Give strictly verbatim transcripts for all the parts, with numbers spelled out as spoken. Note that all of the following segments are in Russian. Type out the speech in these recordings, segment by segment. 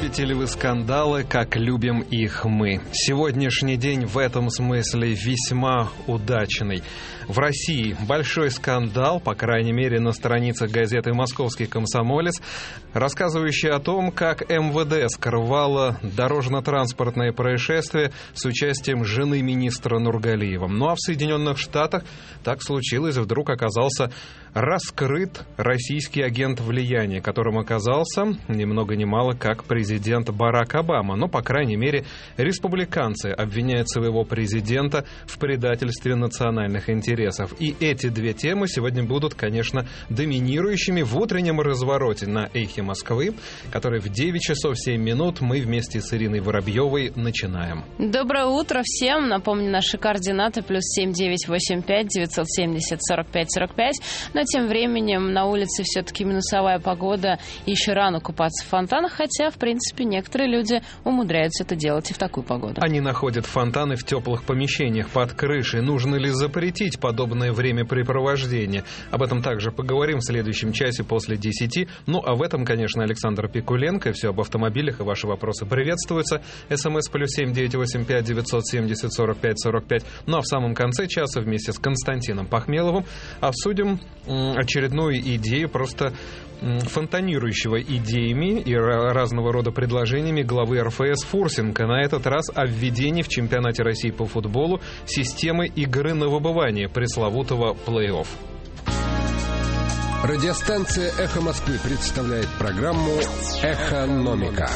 Любите ли вы скандалы, как любим их мы? Сегодняшний день в этом смысле весьма удачный. В России большой скандал, по крайней мере на страницах газеты «Московский комсомолец», рассказывающий о том, как эм вэ дэ скрывало дорожно-транспортное происшествие с участием жены министра Нургалиева. Ну а в Соединенных Штатах так случилось, вдруг оказался раскрыт российский агент влияния, которым оказался ни много ни мало как президент Барак Обама. Но, по крайней мере, республиканцы обвиняют своего президента в предательстве национальных интересов. И эти две темы сегодня будут, конечно, доминирующими в утреннем развороте на «Эхе Москвы», который в девять часов семь минут мы вместе с Ириной Воробьевой начинаем. Доброе утро всем. Напомню, наши координаты плюс семь девять восемь пять девятьсот семьдесят сорок пять сорок пять. Но тем временем на улице все-таки минусовая погода, еще рано купаться в фонтанах, хотя, в принципе, некоторые люди умудряются это делать и в такую погоду. Они находят фонтаны в теплых помещениях под крышей. Нужно ли запретить подобное времяпрепровождение? Об этом также поговорим в следующем часе после десяти. Ну, а в этом, конечно, Александр Пикуленко. Все об автомобилях и ваши вопросы приветствуются. СМС плюс семь девять восемь пять девятьсот семьдесят сорок пять сорок пять. Ну, а в самом конце часа вместе с Константином Пахмеловым обсудим очередную идею, просто фонтанирующего идеями и разного рода предложениями главы эр эф эс Фурсенко. На этот раз о введении в чемпионате России по футболу системы игры на выбывание, пресловутого плей-офф. Радиостанция «Эхо Москвы» представляет программу «Эхономика».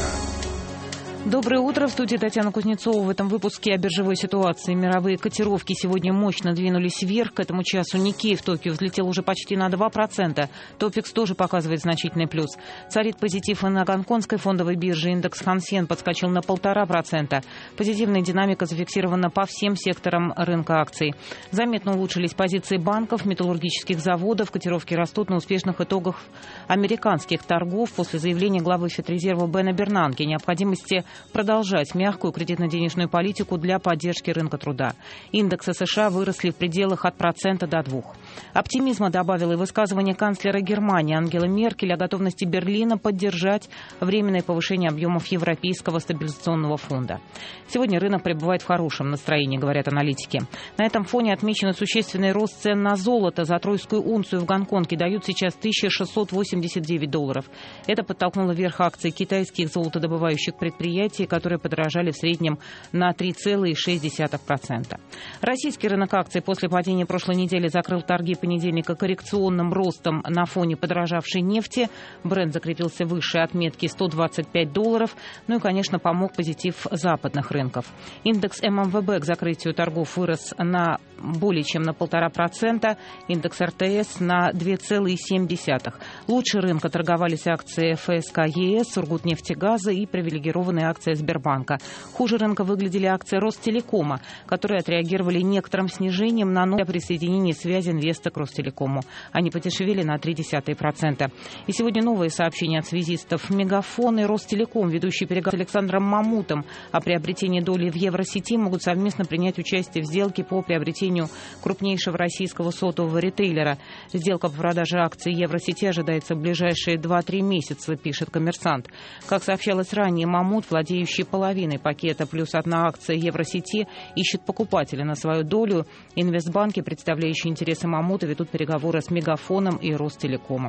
Доброе утро. В студии Татьяна Кузнецова. В этом выпуске о биржевой ситуации. Мировые котировки сегодня мощно двинулись вверх. К этому часу Никей в Токио взлетел уже почти на два процента. Топикс тоже показывает значительный плюс. Царит позитив и на гонконгской фондовой бирже. Индекс Хан Сень подскочил на полтора процента. Позитивная динамика зафиксирована по всем секторам рынка акций. Заметно улучшились позиции банков, металлургических заводов. Котировки растут на успешных итогах американских торгов после заявления главы Федрезерва Бена Бернанке о необходимости продолжать мягкую кредитно-денежную политику для поддержки рынка труда. Индексы США выросли в пределах от процента до двух. Оптимизма добавило и высказывание канцлера Германии Ангелы Меркель о готовности Берлина поддержать временное повышение объемов Европейского стабилизационного фонда. Сегодня рынок пребывает в хорошем настроении, говорят аналитики. На этом фоне отмечен существенный рост цен на золото. За тройскую унцию в Гонконге дают сейчас тысяча шестьсот восемьдесят девять долларов. Это подтолкнуло вверх акции китайских золотодобывающих предприятий, которые подорожали в среднем на три целых шесть десятых процента. Российский рынок акций после падения прошлой недели закрыл торги понедельника коррекционным ростом на фоне подорожавшей нефти. Брент закрепился выше отметки сто двадцать пять долларов. Ну и, конечно, помог позитив западных рынков. Индекс эм эм вэ бэ к закрытию торгов вырос на более чем на полтора процента. Индекс эр тэ эс на два целых семь десятых. Лучше рынка торговались акции эф эс ка е эс, Сургутнефтегаза и привилегированные акции Сбербанка. Хуже рынка выглядели акции Ростелекома, которые отреагировали некоторым снижением на новое присоединение связи инвеста к Ростелекому. Они подешевели на ноль целых три десятых процента. И сегодня новые сообщения от связистов. Мегафон и Ростелеком, ведущие переговоры с Александром Мамутом о приобретении доли в Евросети, могут совместно принять участие в сделке по приобретению крупнейшего российского сотового ритейлера. Сделка по продаже акций Евросети ожидается в ближайшие два-три месяца, пишет «Коммерсант». Как сообщалось ранее, Мамут, владеющий половиной пакета плюс одна акция Евросети, ищет покупателя на свою долю. Инвестбанки, представляющие интересы Мамута, ведут переговоры с Мегафоном и Ростелекомом.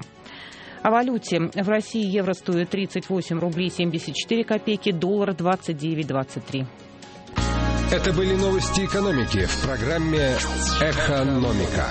О валюте. В России евро стоит тридцать восемь рублей семьдесят четыре копейки, доллар двадцать девять двадцать три. Это были новости экономики в программе «Эхономика».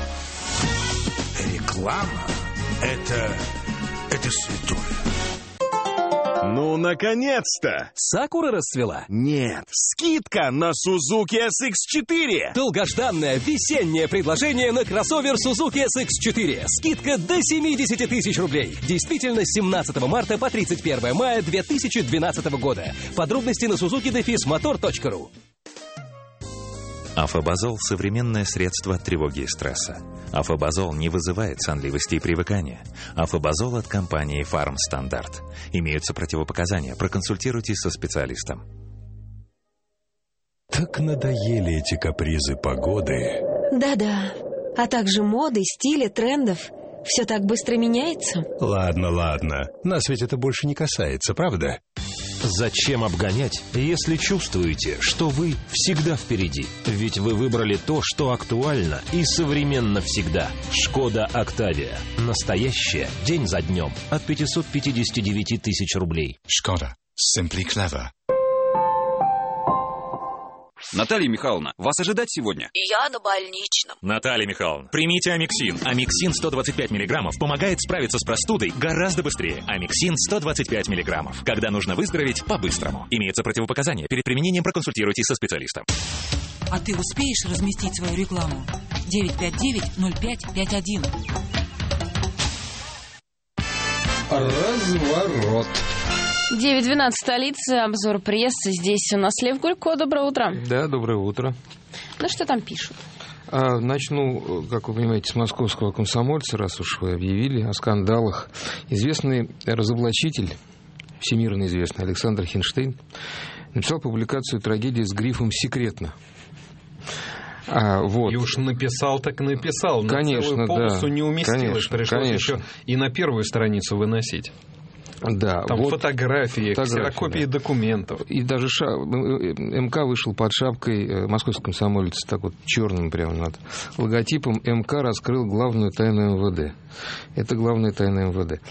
Реклама – это... это святое. Ну, наконец-то! Сакура расцвела? Нет, скидка на Suzuki эс икс четыре! Долгожданное весеннее предложение на кроссовер Suzuki эс икс четыре. Скидка до семьдесят тысяч рублей. Действительно, с семнадцатого марта по тридцать первое мая две тысячи двенадцатого года. Подробности на suzuki dash motor точка ру. Афобазол – современное средство от тревоги и стресса. Афобазол не вызывает сонливости и привыкания. Афобазол от компании «Фармстандарт». Имеются противопоказания. Проконсультируйтесь со специалистом. Так надоели эти капризы погоды. Да-да. А также моды, стиля, трендов. Все так быстро меняется. Ладно, ладно. Нас ведь это больше не касается, правда? Зачем обгонять, если чувствуете, что вы всегда впереди? Ведь вы выбрали то, что актуально и современно всегда. Шкода Октавия. Настоящая, день за днем. От пятьсот пятьдесят девять тысяч рублей. Шкода. Simply clever. Наталья Михайловна, вас ожидать сегодня? Я на больничном. Наталья Михайловна, примите Амиксин. Амиксин сто двадцать пять миллиграммов помогает справиться с простудой гораздо быстрее. Амиксин сто двадцать пять миллиграммов. Когда нужно выздороветь по-быстрому. Имеются противопоказания. Перед применением проконсультируйтесь со специалистом. А ты успеешь разместить свою рекламу? девять пять девять ноль пять пять один. Разворот. девять двенадцать, столица, обзор прессы. Здесь у нас Лев Гулько. Доброе утро. Да, доброе утро. Ну, что там пишут? А, начну, как вы понимаете, с московского комсомольца, раз уж вы объявили о скандалах. Известный разоблачитель, всемирно известный Александр Хинштейн, написал публикацию «Трагедия с грифом «Секретно». А, вот. И уж написал, так написал. Конечно, на целую полосу да. не уместилось. Конечно, Пришлось конечно. еще и на первую страницу выносить. Да, там вот фотографии, ксерокопии да. документов. И даже ша... МК вышел под шапкой, московский комсомолец, так вот черным прямо над логотипом. МК раскрыл главную тайну МВД. Это главная тайна МВД.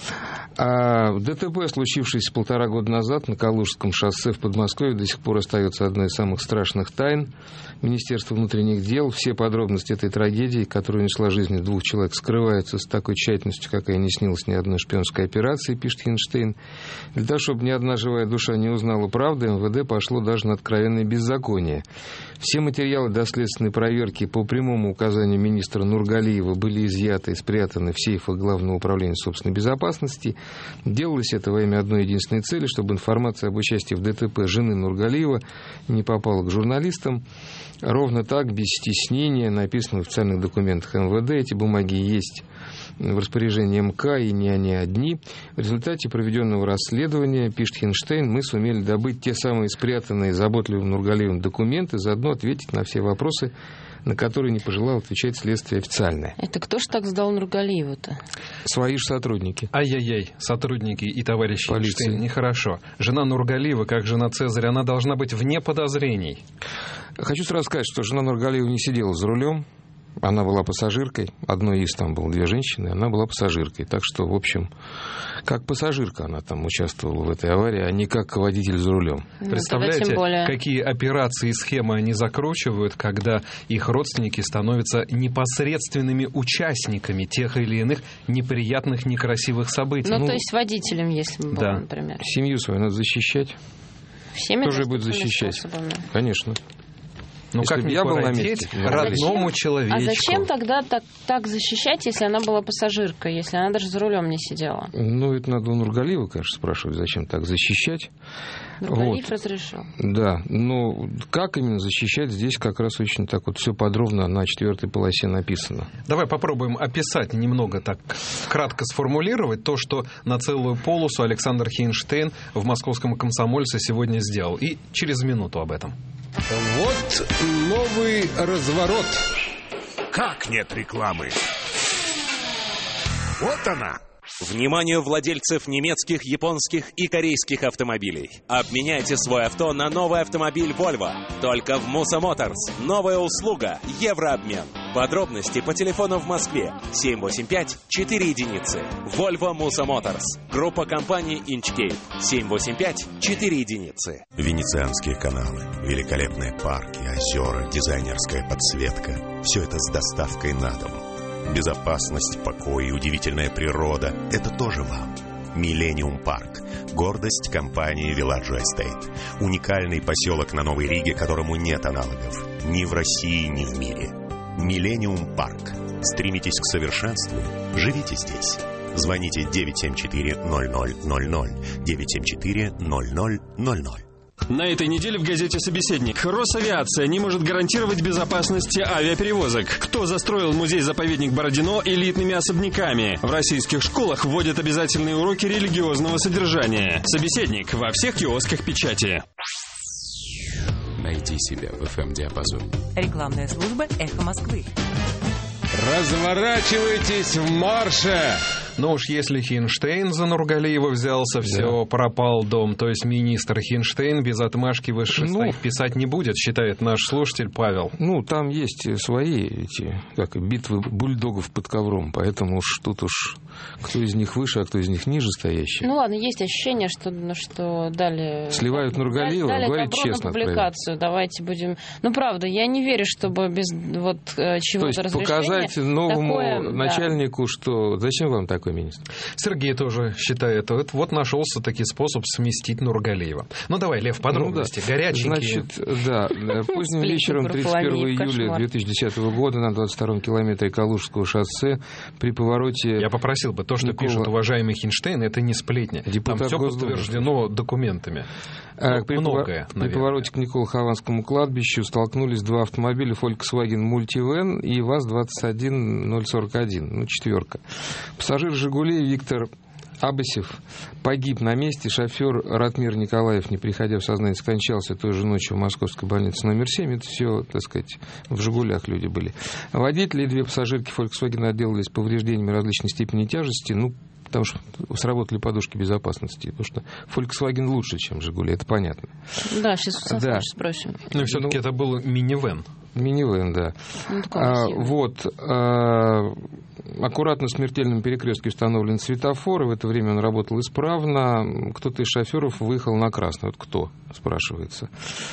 А ДТП, случившееся полтора года назад на Калужском шоссе в Подмосковье, до сих пор остается одной из самых страшных тайн Министерства внутренних дел. Все подробности этой трагедии, которая унесла жизни двух человек, скрываются с такой тщательностью, какая не снилась ни одной шпионской операции, пишет Хинштейн. Для того, чтобы ни одна живая душа не узнала правды, МВД пошло даже на откровенное беззаконие. Все материалы доследственной проверки по прямому указанию министра Нургалиева были изъяты и спрятаны в сейфах Главного управления собственной безопасности. Делалось это во имя одной единственной цели, чтобы информация об участии в ДТП жены Нургалиева не попала к журналистам. Ровно так, без стеснения, написано в официальных документах МВД. Эти бумаги есть в распоряжении МК, и не они одни. В результате проведенного расследования, пишет Хинштейн, мы сумели добыть те самые спрятанные заботливым Нургалиевым документы, заодно ответить на все вопросы, на которые не пожелал отвечать следствие официальное. Это кто ж так сдал Нургалиеву-то? Свои же сотрудники. Ай-яй-яй, сотрудники и товарищи Хинштейн, нехорошо. Жена Нургалиева, как жена Цезаря, она должна быть вне подозрений. Хочу сразу сказать, что жена Нургалиева не сидела за рулем. Она была пассажиркой. Одной из там было две женщины, она была пассажиркой. Так что, в общем, как пассажирка она там участвовала в этой аварии, а не как водитель за рулем. Ну, представляете, какие операции и схемы они закручивают, когда их родственники становятся непосредственными участниками тех или иных неприятных, некрасивых событий. Ну, ну то есть водителем, если бы был, да. например. Семью свою надо защищать. Всеми Тоже будет защищать. Способами. Конечно. Ну, как я был на месте, родному а человечку. А зачем тогда так, так защищать, если она была пассажиркой, если она даже за рулем не сидела? Ну, это надо у Нургалиева, конечно, спрашивать, зачем так защищать. Нургалиев вот. разрешил. Да, но как именно защищать, здесь как раз очень так вот все подробно на четвертой полосе написано. Давай попробуем описать немного, так кратко сформулировать то, что на целую полосу Александр Хинштейн в московском комсомольце сегодня сделал. И через минуту об этом. Вот новый разворот. Как нет рекламы? Вот она. Вниманию владельцев немецких, японских и корейских автомобилей. Обменяйте свой авто на новый автомобиль Volvo. Только в Musa Motors. Новая услуга – еврообмен. Подробности по телефону в Москве семь восемь пять четыре единицы. Volvo Musa Motors. Группа компаний Inchcape семь восемь пять четыре единицы. Венецианские каналы, великолепные парки, озера, дизайнерская подсветка. Все это с доставкой на дом. Безопасность, покой и удивительная природа – это тоже вам. Millennium Парк. Гордость компании Villaggio Estate. Уникальный поселок на Новой Риге, которому нет аналогов. Ни в России, ни в мире. Millennium Парк. Стремитесь к совершенству? Живите здесь. Звоните девять семь четыре ноль ноль ноль ноль. девять семь четыре ноль ноль ноль ноль. На этой неделе в газете «Собеседник». Росавиация не может гарантировать безопасность авиаперевозок. Кто застроил музей-заповедник Бородино элитными особняками? В российских школах вводят обязательные уроки религиозного содержания. «Собеседник» во всех киосках печати. Найди себя в эф эм-диапазоне. Рекламная служба «Эхо Москвы». Разворачивайтесь в марше! Но уж если Хинштейн за Нургалиева взялся, все, да. пропал дом. То есть министр Хинштейн без отмашки высших ну, своих писать не будет, считает наш слушатель Павел. Ну, там есть свои эти, как битвы бульдогов под ковром, поэтому уж тут уж кто из них выше, а кто из них ниже стоящий. Ну ладно, есть ощущение, что, что дали... Сливают Нургалиева, дали говорит честно. На публикацию, давайте будем... Ну, правда, я не верю, чтобы без вот чего-то разрешения... То есть показать новому такое, начальнику, да. что... Зачем вам такой министр? Сергей тоже считает, вот, вот нашелся таки способ сместить Нургалиева. Ну, давай, Лев, подробности. Ну, да. Горяченькие. Значит, да, поздним вечером тридцать первого июля две тысячи десятого года на двадцать втором километре Калужского шоссе при повороте... Я попросил бы, то, что Никола... пишет уважаемый Хинштейн, это не сплетня. Депутат Там все Госдумы. Подтверждено документами. А, при, Многое, при повороте к Николо-Хованскому кладбищу столкнулись два автомобиля Volkswagen Multivan и ВАЗ двадцать один ноль сорок один, ну, четверка. Пассажир «Жигулей» Виктор Абасев погиб на месте. Шофер Ратмир Николаев, не приходя в сознание, скончался той же ночью в московской больнице номер семь. Это все, так сказать, в «Жигулях» люди были. Водители и две пассажирки Volkswagen отделались повреждениями различной степени тяжести. Ну, потому что сработали подушки безопасности. Потому что Volkswagen лучше, чем «Жигули», это понятно. Да, сейчас да. спросим. Но все-таки ну, это был минивэн. Минивэн, да. Ну, а, вот. А, аккуратно в смертельном перекрестке установлен светофор, и в это время он работал исправно. Кто-то из шоферов выехал на красный. Вот кто, спрашивается.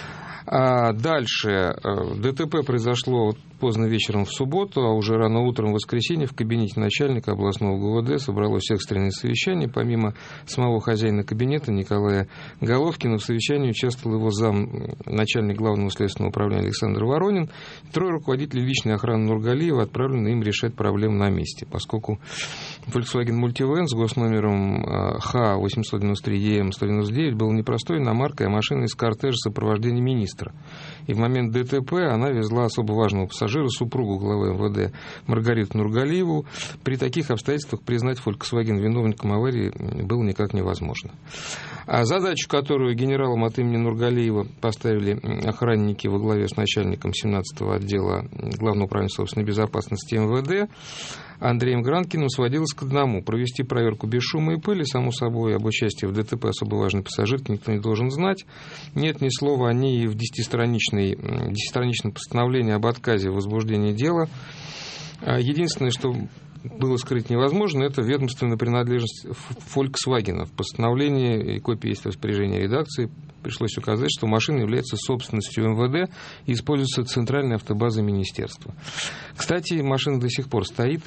А дальше ДТП произошло поздно вечером в субботу, а уже рано утром в воскресенье в кабинете начальника областного ГУВД собралось экстренное совещание. Помимо самого хозяина кабинета Николая Головкина, в совещании участвовал его зам, начальник главного следственного управления Александр Воронин. Трое руководителей личной охраны Нургалиева отправлены им решать проблему на месте, поскольку Volkswagen Multivan с госномером Х восемьсот девяносто три Е М сто девяносто девять был не простой иномаркой, а машиной из кортежа сопровождения министра. И в момент ДТП она везла особо важного пассажира, супругу главы эм вэ дэ Маргариту Нургалиеву. При таких обстоятельствах признать Volkswagen виновником аварии было никак невозможно. А задачу, которую генералам от имени Нургалиева поставили охранники во главе с начальником семнадцатого отдела Главного управления собственной безопасности эм вэ дэ Андреем Гранкиным, сводилось к одному: провести проверку без шума и пыли. Само собой, об участии в ДТП особо важной пассажирки никто не должен знать. Нет ни слова о ней и в десятистраничном постановлении об отказе в возбуждении дела. Единственное, что было скрыть невозможно, это ведомственная принадлежность Volkswagen. В постановлении, и копия есть в распоряжении редакции, пришлось указать, что машина является собственностью эм вэ дэ и используется центральной автобазой министерства. Кстати, машина до сих пор стоит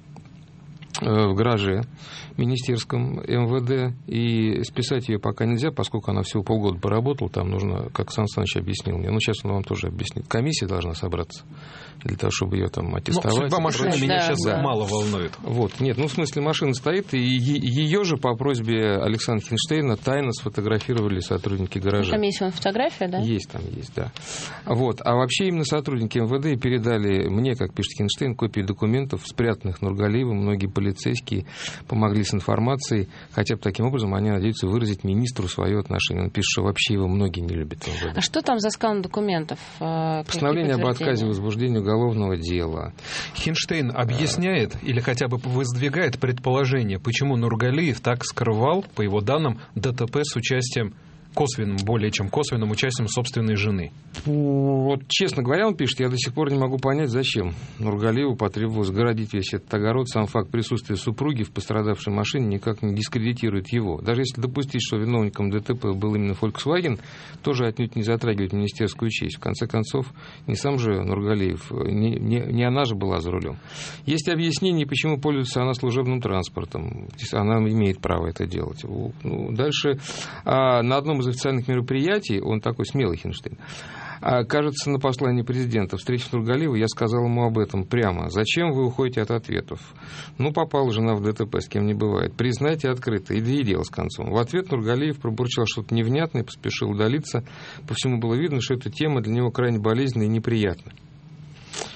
в гараже министерском эм вэ дэ, и списать ее пока нельзя, поскольку она всего полгода поработала. Там нужно, как Сан Саныч объяснил мне, ну сейчас он вам тоже объяснит, комиссия должна собраться для того, чтобы ее там аттестовать. Ну, судьба машины да, меня да, сейчас да. мало волнует. Вот, нет, ну в смысле машина стоит, и ее же по просьбе Александра Хинштейна тайно сфотографировали сотрудники гаража. Там есть вон фотография, да? Есть, там есть, да. Вот, а вообще именно сотрудники эм вэ дэ передали мне, как пишет Хинштейн, копии документов, спрятанных Нургалиевым. Многие полицейские помогли с информацией, хотя бы таким образом они надеются выразить министру свое отношение. Он пишет, что вообще его многие не любят. А что там за скан документов? Постановление об отказе в возбуждении уголовного дела. Хинштейн объясняет или хотя бы воздвигает предположение, почему Нургалиев так скрывал, по его данным, ДТП с участием косвенным, более чем косвенным участием собственной жены. Вот, честно говоря, он пишет, я до сих пор не могу понять, зачем Нургалиеву потребовалось городить весь этот огород. Сам факт присутствия супруги в пострадавшей машине никак не дискредитирует его. Даже если допустить, что виновником ДТП был именно Volkswagen, тоже отнюдь не затрагивает министерскую честь. В конце концов, не сам же Нургалиев, не, не, не она же была за рулем. Есть объяснение, почему пользуется она служебным транспортом. Она имеет право это делать. Ну, дальше, а, на одном из официальных мероприятий, он такой смелый Хинштейн, кажется, на послании президента, встретив Нургалиева, я сказал ему об этом прямо. Зачем вы уходите от ответов? Ну, попала жена в ДТП, с кем не бывает. Признайте открыто, и две дело с концом. В ответ Нургалиев пробурчал что-то невнятное, поспешил удалиться. По всему было видно, что эта тема для него крайне болезненная и неприятная.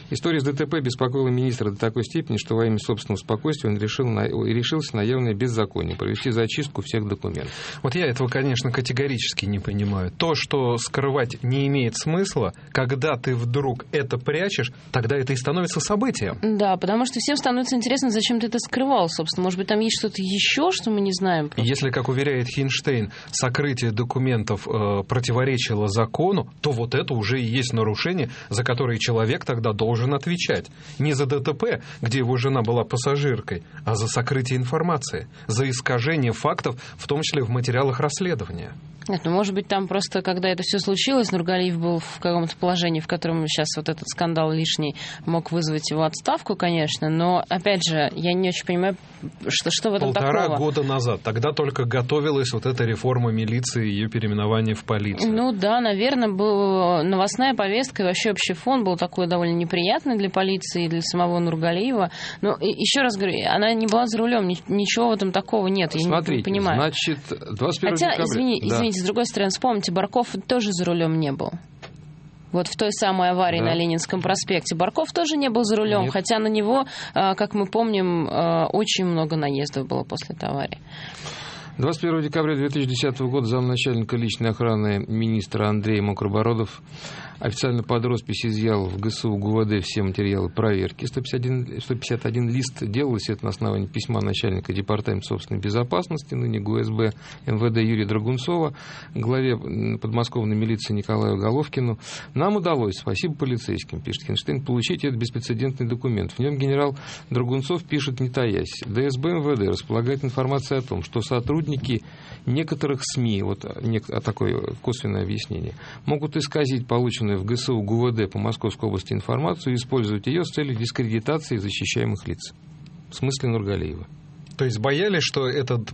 История с ДТП беспокоила министра до такой степени, что во имя собственного спокойствия он решил на, решился на явное беззаконие, провести зачистку всех документов. Вот я этого, конечно, категорически не понимаю. То, что скрывать не имеет смысла, когда ты вдруг это прячешь, тогда это и становится событием. Да, потому что всем становится интересно, зачем ты это скрывал, собственно. Может быть, там есть что-то еще, что мы не знаем. Просто. Если, как уверяет Хинштейн, сокрытие документов э, противоречило закону, то вот это уже и есть нарушение, за которое человек тогда должен отвечать. Не за ДТП, где его жена была пассажиркой, а за сокрытие информации, за искажение фактов, в том числе в материалах расследования. Нет, ну, может быть, там просто, когда это все случилось, Нургалиев был в каком-то положении, в котором сейчас вот этот скандал лишний мог вызвать его отставку, конечно, но, опять же, я не очень понимаю, что, что в этом Полтора такого. года назад, тогда только готовилась вот эта реформа милиции и ее переименование в полицию. Ну да, наверное, была новостная повестка, и вообще общий фон был такой довольно неприятный для полиции и для самого Нургалиева. Но еще раз говорю, она не была за рулем, ничего в этом такого нет, я Смотрите, не понимаю. Значит, двадцать первого Хотя, декабря... извини, да. извините, с другой стороны, вспомните, Барков тоже за рулем не был. Вот в той самой аварии, да, на Ленинском проспекте. Барков тоже не был за рулем, Нет. хотя на него, как мы помним, очень много наездов было после этой аварии. двадцать первого декабря две тысячи десятого года замначальника личной охраны министра Андрей Мокробородов официально под роспись изъял в ГСУ ГУВД все материалы проверки. сто пятьдесят один, сто пятьдесят один лист. Делалось это на основании письма начальника департамента собственной безопасности, ныне ГУСБ МВД Юрия Драгунцова, главе подмосковной милиции Николаю Головкину. Нам удалось, спасибо полицейским, пишет Хинштейн, получить этот беспрецедентный документ. В нем генерал Драгунцов пишет, не таясь: ДСБ МВД располагает информацией о том, что сотрудники некоторых СМИ, вот такое косвенное объяснение, могут исказить полученную в ГСУ ГУВД по Московской области информацию и использовать ее с целью дискредитации защищаемых лиц. В смысле Нургалиева. То есть боялись, что этот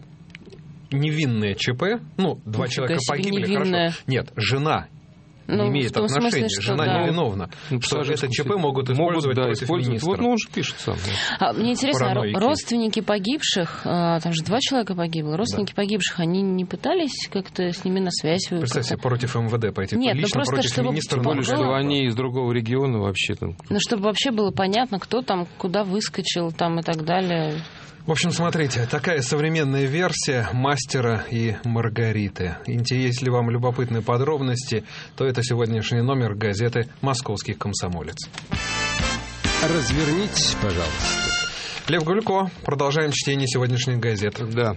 невинное ЧП, ну, два человека погибли, невинная. Хорошо. Нет, жена ну, не имеет отношения, смысле, жена да. невиновна. Ну, что это ЧП могут использовать могут, да, против использовать. министра. Вот, ну, он же пишет сам. А, мне интересно, Параноики. Родственники погибших, там же два человека погибло, родственники да. погибших, они не пытались как-то с ними на связь? Представьте, против МВД пойти, Нет, лично ну просто, против чтобы министра. Тем более, что они из другого региона вообще там. Ну, чтобы вообще было понятно, кто там, куда выскочил там и так далее. В общем, смотрите, такая современная версия «Мастера и Маргариты». Если вам любопытны подробности, то это сегодняшний номер газеты «Московский комсомолец». Развернитесь, пожалуйста. Лев Гулько. Продолжаем чтение сегодняшних газет. Да.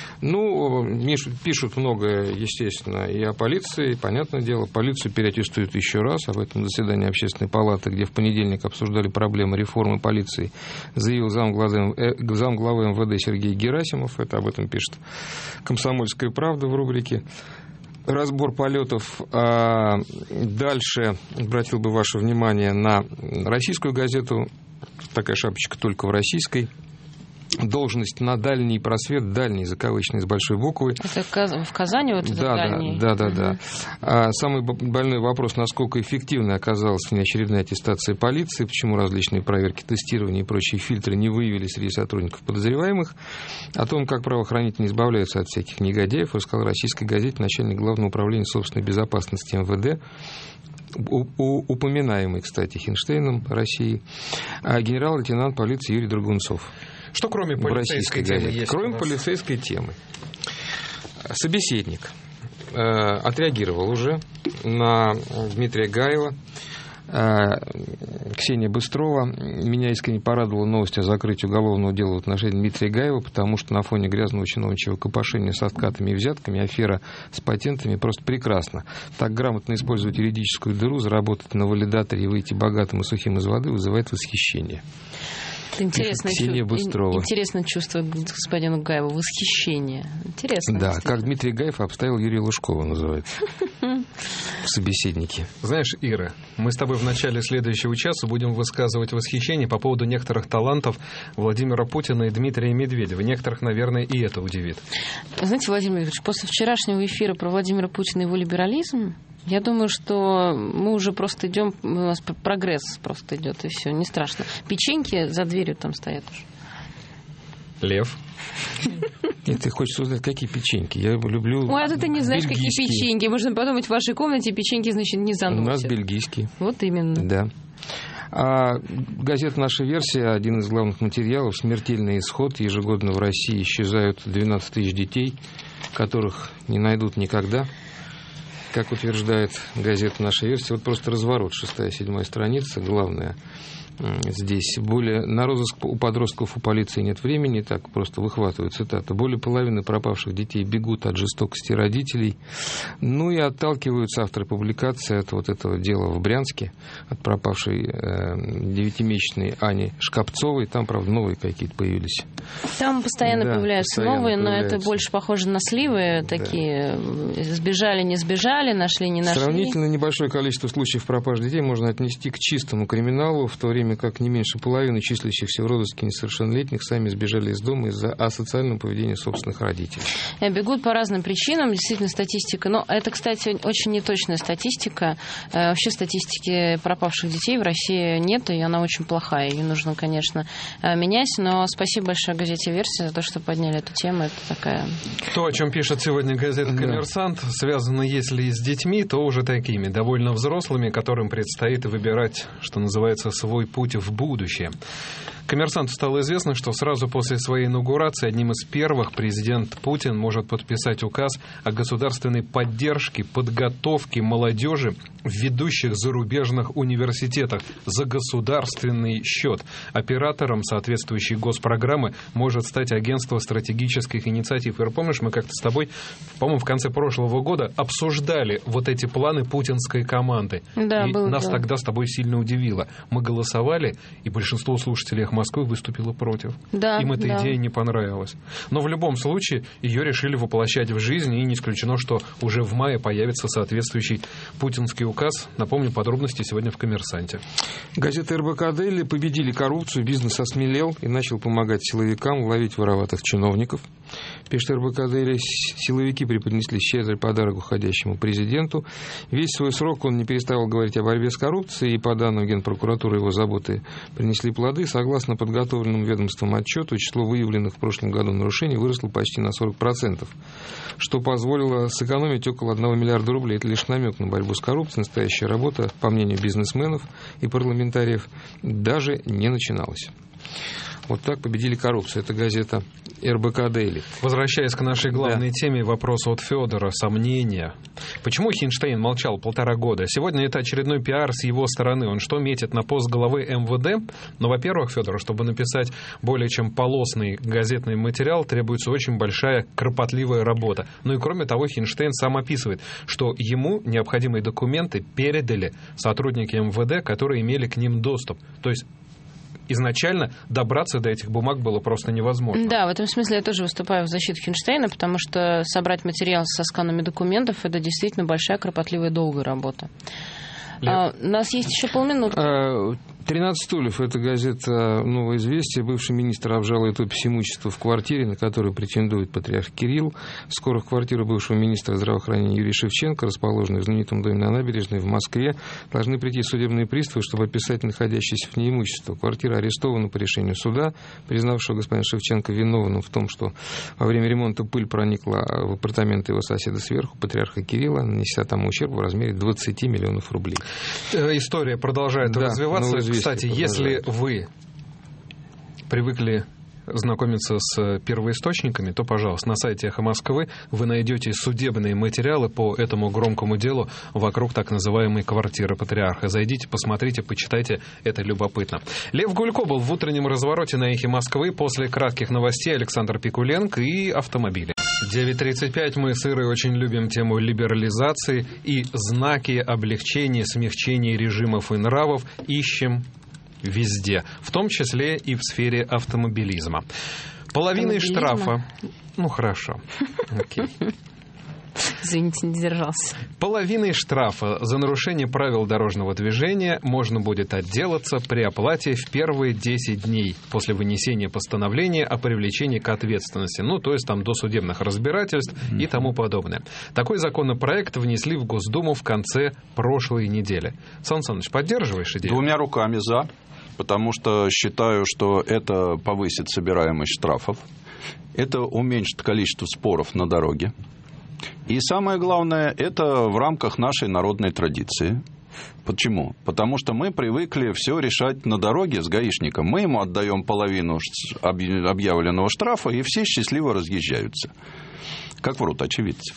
Ну, пишут многое, естественно, и о полиции, понятное дело. Полицию переаттестуют еще раз. Об этом заседании Общественной палаты, где в понедельник обсуждали проблемы реформы полиции, заявил замглавы, замглавы МВД Сергей Герасимов. Это об этом пишет «Комсомольская правда» в рубрике «Разбор полетов». А дальше обратил бы ваше внимание на российскую газету. Такая шапочка только в российской. Должность на дальний просвет, дальний, закавычный, с большой буквы. Это в Казани вот да, дальний? Да, да, да, да. А самый больной вопрос, насколько эффективной оказалась внеочередная аттестация полиции, почему различные проверки, тестирования и прочие фильтры не выявили среди сотрудников подозреваемых. О том, как правоохранители избавляются от всяких негодяев, рассказал российской газете начальник Главного управления собственной безопасности МВД, упоминаемый, кстати, Хинштейном России, генерал-лейтенант полиции Юрий Драгунцов. Что кроме полицейской темы есть? Кроме полицейской темы. Собеседник э, отреагировал уже на Дмитрия Гаева. Э, Ксения Быстрова. Меня искренне порадовала новость о закрытии уголовного дела в отношении Дмитрия Гаева, потому что на фоне грязного чиновничьего копошения с откатами и взятками афера с патентами просто прекрасна. Так грамотно использовать юридическую дыру, заработать на валидаторе и выйти богатым и сухим из воды вызывает восхищение. Интересное, Ксения Быстрова. Интересное чувство господина Гаева, восхищение. Интересно. Да, как Дмитрий Гаев обставил Юрия Лужкова, называется. Собеседники. Знаешь, Ира, мы с тобой в начале следующего часа будем высказывать восхищение по поводу некоторых талантов Владимира Путина и Дмитрия Медведева. Некоторых, наверное, и это удивит. Знаете, Владимир Ильич, после вчерашнего эфира про Владимира Путина и его либерализм, я думаю, что мы уже просто идем, у нас прогресс просто идет, и все, не страшно. Печеньки за дверью там стоят уже. Лев. Нет, ты хочешь узнать, какие печеньки? Я люблю Ой, а ты не знаешь, бельгийские. какие печеньки. Можно подумать, в вашей комнате печеньки, значит, не заносят. У нас бельгийские. Вот именно. Да. А газета «Наша версия», один из главных материалов, смертельный исход. Ежегодно в России исчезают двенадцать тысяч детей, которых не найдут никогда. Как утверждает газета «Наша версия», вот просто разворот, шестая, седьмая страница, главная здесь. Более на розыск у подростков у полиции нет времени, так просто выхватывают цитата. Более половины пропавших детей бегут от жестокости родителей. Ну и отталкиваются авторы публикации от вот этого дела в Брянске, от пропавшей э, девятимесячной Ани Шкапцовой. Там, правда, новые какие-то появились. Там постоянно да, появляются постоянно новые, появляются. Но это больше похоже на сливы, такие да. Сбежали, не сбежали, нашли, не нашли. Сравнительно небольшое количество случаев пропаж детей можно отнести к чистому криминалу, в то время как не меньше половины числящихся в розыске несовершеннолетних сами сбежали из дома из-за асоциального поведения собственных родителей. Бегут по разным причинам, действительно статистика. Но это, кстати, очень неточная статистика. Вообще статистики пропавших детей в России нет, и она очень плохая. Ее нужно, конечно, менять. Но спасибо большое газете «Версия» за то, что подняли эту тему. Это такая... То, о чем пишет сегодня газета «Коммерсант», да. связано, если и с детьми, то уже такими, довольно взрослыми, которым предстоит выбирать, что называется, свой путь в будущее. «Коммерсанту» стало известно, что сразу после своей инаугурации одним из первых президент Путин может подписать указ о государственной поддержке подготовки молодежи в ведущих зарубежных университетах за государственный счет. Оператором соответствующей госпрограммы может стать агентство стратегических инициатив. И помнишь, мы как-то с тобой, по-моему, в конце прошлого года обсуждали вот эти планы путинской команды. Да, и было нас дело. Тогда с тобой сильно удивило. Мы голосовали, и большинство слушателей Москвы выступило против. Да, Им эта да. идея не понравилась. Но в любом случае ее решили воплощать в жизнь, и не исключено, что уже в мае появится соответствующий путинский указ. Напомню, подробности сегодня в «Коммерсанте». Газета эр бэ ка «Дейли» победили коррупцию, бизнес осмелел и начал помогать силовикам ловить вороватых чиновников. Пишет эр бэ ка «Дейли», силовики преподнесли щедрый подарок уходящему президенту. Весь свой срок он не переставал говорить о борьбе с коррупцией, и по данным Генпрокуратуры его заботы принесли плоды. Согласно подготовленному ведомством отчету, число выявленных в прошлом году нарушений выросло почти на сорок процентов, что позволило сэкономить около одного миллиарда рублей. Это лишь намек на борьбу с коррупцией. Настоящая работа, по мнению бизнесменов и парламентариев, даже не начиналась. Вот так победили коррупцию. Это газета эр бэ ка «Дейли». Возвращаясь к нашей главной да. теме, вопрос от Федора, сомнения. Почему Хинштейн молчал полтора года? Сегодня это очередной пиар с его стороны. Он что, метит на пост главы эм вэ дэ? Ну, во-первых, Федор, чтобы написать более чем полосный газетный материал, требуется очень большая, кропотливая работа. Ну и кроме того, Хинштейн сам описывает, что ему необходимые документы передали сотрудники эм вэ дэ, которые имели к ним доступ. То есть изначально добраться до этих бумаг было просто невозможно. Да, в этом смысле я тоже выступаю в защиту Хинштейна, потому что собрать материал со сканами документов — это действительно большая, кропотливая, долгая работа. А, у нас есть еще полминутки. тринадцать стульев. Это газета «Новое известие». Бывший министр обжалует опись имущества в квартире, на которую претендует патриарх Кирилл. Скоро в квартиру бывшего министра здравоохранения Юрия Шевченко, расположенной в знаменитом доме на набережной в Москве, должны прийти судебные приставы, чтобы описать находящееся в ней имущество. Квартира арестована по решению суда, признавшего господина Шевченко виновным в том, что во время ремонта пыль проникла в апартаменты его соседа сверху, патриарха Кирилла, нанеся тому ущерб в размере двадцать миллионов рублей. История продолжает да, развиваться. Кстати, продолжает. Если вы привыкли знакомиться с первоисточниками, то, пожалуйста, на сайте «Эхо Москвы» вы найдете судебные материалы по этому громкому делу вокруг так называемой квартиры патриарха. Зайдите, посмотрите, почитайте, это любопытно. Лев Гулько был в утреннем развороте на «Эхе Москвы». После кратких новостей Александр Пикуленко и автомобили. девять тридцать пять. Мы с Ирой очень любим тему либерализации и знаки облегчения, смягчения режимов и нравов ищем везде, в том числе и в сфере автомобилизма. Половиной штрафа... Ну, хорошо. Окей. Извините, не держался. Половиной штрафа за нарушение правил дорожного движения можно будет отделаться при оплате в первые десять дней после вынесения постановления о привлечении к ответственности. Ну, то есть там до судебных разбирательств и тому подобное. Такой законопроект внесли в Госдуму в конце прошлой недели. Сан Саныч, поддерживаешь идею? Двумя руками за, потому что считаю, что это повысит собираемость штрафов, это уменьшит количество споров на дороге. И самое главное, это в рамках нашей народной традиции. Почему? Потому что мы привыкли все решать на дороге с гаишником. Мы ему отдаем половину объявленного штрафа, и все счастливо разъезжаются. Как врут очевидцы.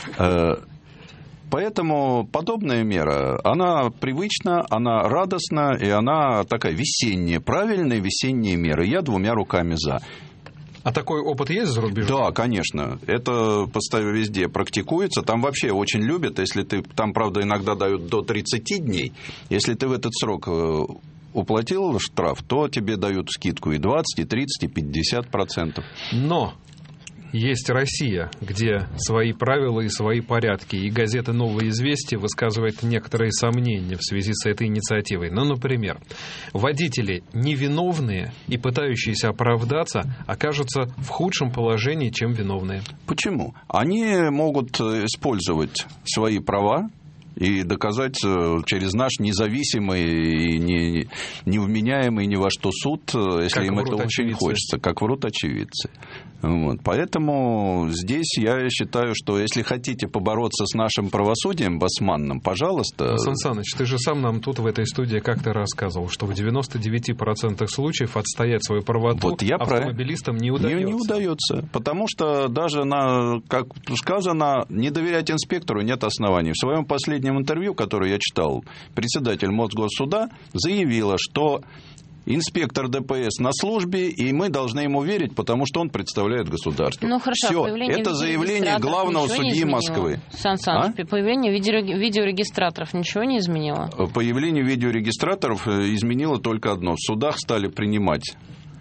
Поэтому подобная мера, она привычна, она радостна, и она такая весенняя, правильная весенняя мера. Я двумя руками за. А такой опыт есть за рубежом? Да, конечно. Это постоянно везде практикуется. Там вообще очень любят, если ты... Там, правда, иногда дают до тридцати дней. Если ты в этот срок уплатил штраф, то тебе дают скидку и двадцать, и тридцать, и пятьдесят процентов. Но есть Россия, где свои правила и свои порядки. И газета «Новое известие» высказывает некоторые сомнения в связи с этой инициативой. Ну, например, водители невиновные и пытающиеся оправдаться окажутся в худшем положении, чем виновные. Почему? Они могут использовать свои права и доказать через наш независимый и не, невменяемый ни во что суд, если как им это очень очевидцы. Хочется, как врут очевидцы. Вот. Поэтому здесь я считаю, что если хотите побороться с нашим правосудием басманным, пожалуйста... Сан Саныч, ты же сам нам тут в этой студии как-то рассказывал, что в девяноста девяти процентах случаев отстоять свою правоту вот я автомобилистам про... не удается. Не, не удается, потому что даже, на, как сказано, не доверять инспектору нет оснований. В своем последнем интервью, которое я читал, председатель Мосгоссуда заявила, что инспектор ДПС на службе, и мы должны ему верить, потому что он представляет государство. Ну, хорошо, все, это заявление главного судьи Москвы. Сан Саныч, а? Появление видео, видеорегистраторов ничего не изменило? Появление видеорегистраторов изменило только одно. В судах стали принимать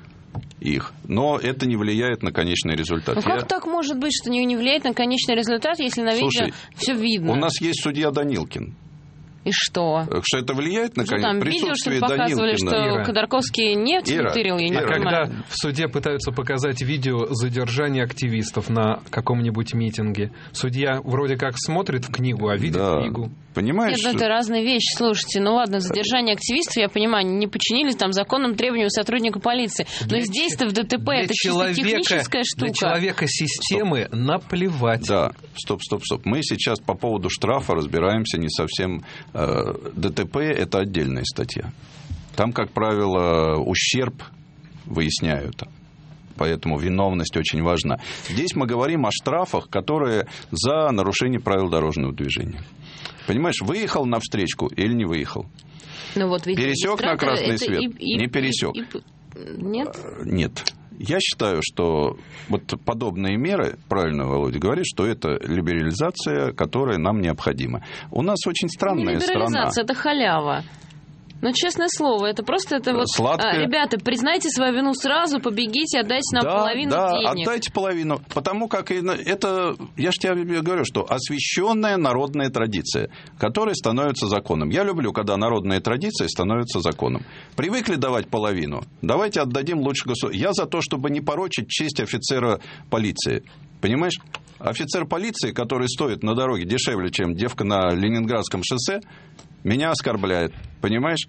их. Но это не влияет на конечный результат. Ну, как Я... так может быть, что не, не влияет на конечный результат, если на Слушай, видео все видно? У нас есть судья Данилкин. И что? Что это влияет на конечное присутствие Данилкина? Там видео, что показывали, что Ира. Ходорковский нефть вытырил, я не а понимаю. Когда в суде пытаются показать видео задержания активистов на каком-нибудь митинге, судья вроде как смотрит в книгу, а видит да. книгу. Понимаешь? Нет, ну это разные вещи. Слушайте, ну ладно, задержание активистов, я понимаю, не подчинились там законным требованиям сотрудника полиции. Но для здесь-то в ДТП это чисто техническая штука. Для человека системы стоп. наплевать. Да, стоп, стоп, стоп. Мы сейчас по поводу штрафа разбираемся не совсем. ДТП – это отдельная статья. Там, как правило, ущерб выясняют. Поэтому виновность очень важна. Здесь мы говорим о штрафах, которые за нарушение правил дорожного движения. Понимаешь, выехал на встречку или не выехал? Ну, вот, пересек на красный свет? И, и, не пересек. И, и, нет? Нет. Я считаю, что вот подобные меры, правильно Володя говорит, что это либерализация, которая нам необходима. У нас очень странная страна. Либерализация – это халява. Ну, честное слово, это просто это вот... А, ребята, признайте свою вину сразу, побегите, отдайте нам да, половину да, денег. Да, отдайте половину. Потому как это, я же тебе говорю, что освященная народная традиция, которая становится законом. Я люблю, когда народная традиция становится законом. Привыкли давать половину, давайте отдадим лучше государству. Я за то, чтобы не порочить честь офицера полиции. Понимаешь? Офицер полиции, который стоит на дороге дешевле, чем девка на Ленинградском шоссе, меня оскорбляет. Понимаешь?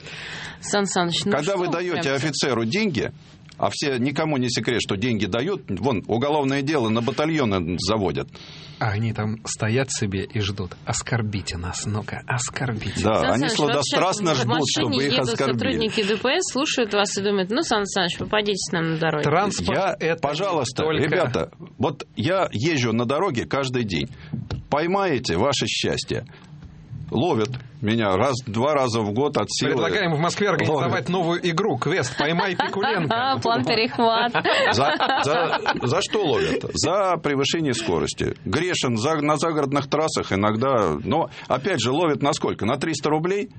Сан Саныч, ну когда что вы даете прям... офицеру деньги, а все никому не секрет, что деньги дают, вон, уголовное дело на батальоны заводят. А они там стоят себе и ждут. Оскорбите нас, ну-ка, оскорбите. Да, Сан они Саныч, сладострастно ждут, чтобы их оскорбили. Сотрудники ДПС слушают вас и думают, ну, Сан Саныч, попадитесь нам на дороге. Транспорт я, это пожалуйста, только... ребята, вот я езжу на дороге каждый день. Поймаете ваше счастье. Ловят меня раз, два раза в год от силы. Предлагаем в Москве организовать Ловят. новую игру. Квест «Поймай Пикуленко». План перехват. За, за, за что ловят? За превышение скорости. Грешен за, на загородных трассах иногда. Но, опять же, ловят на сколько? На триста рублей?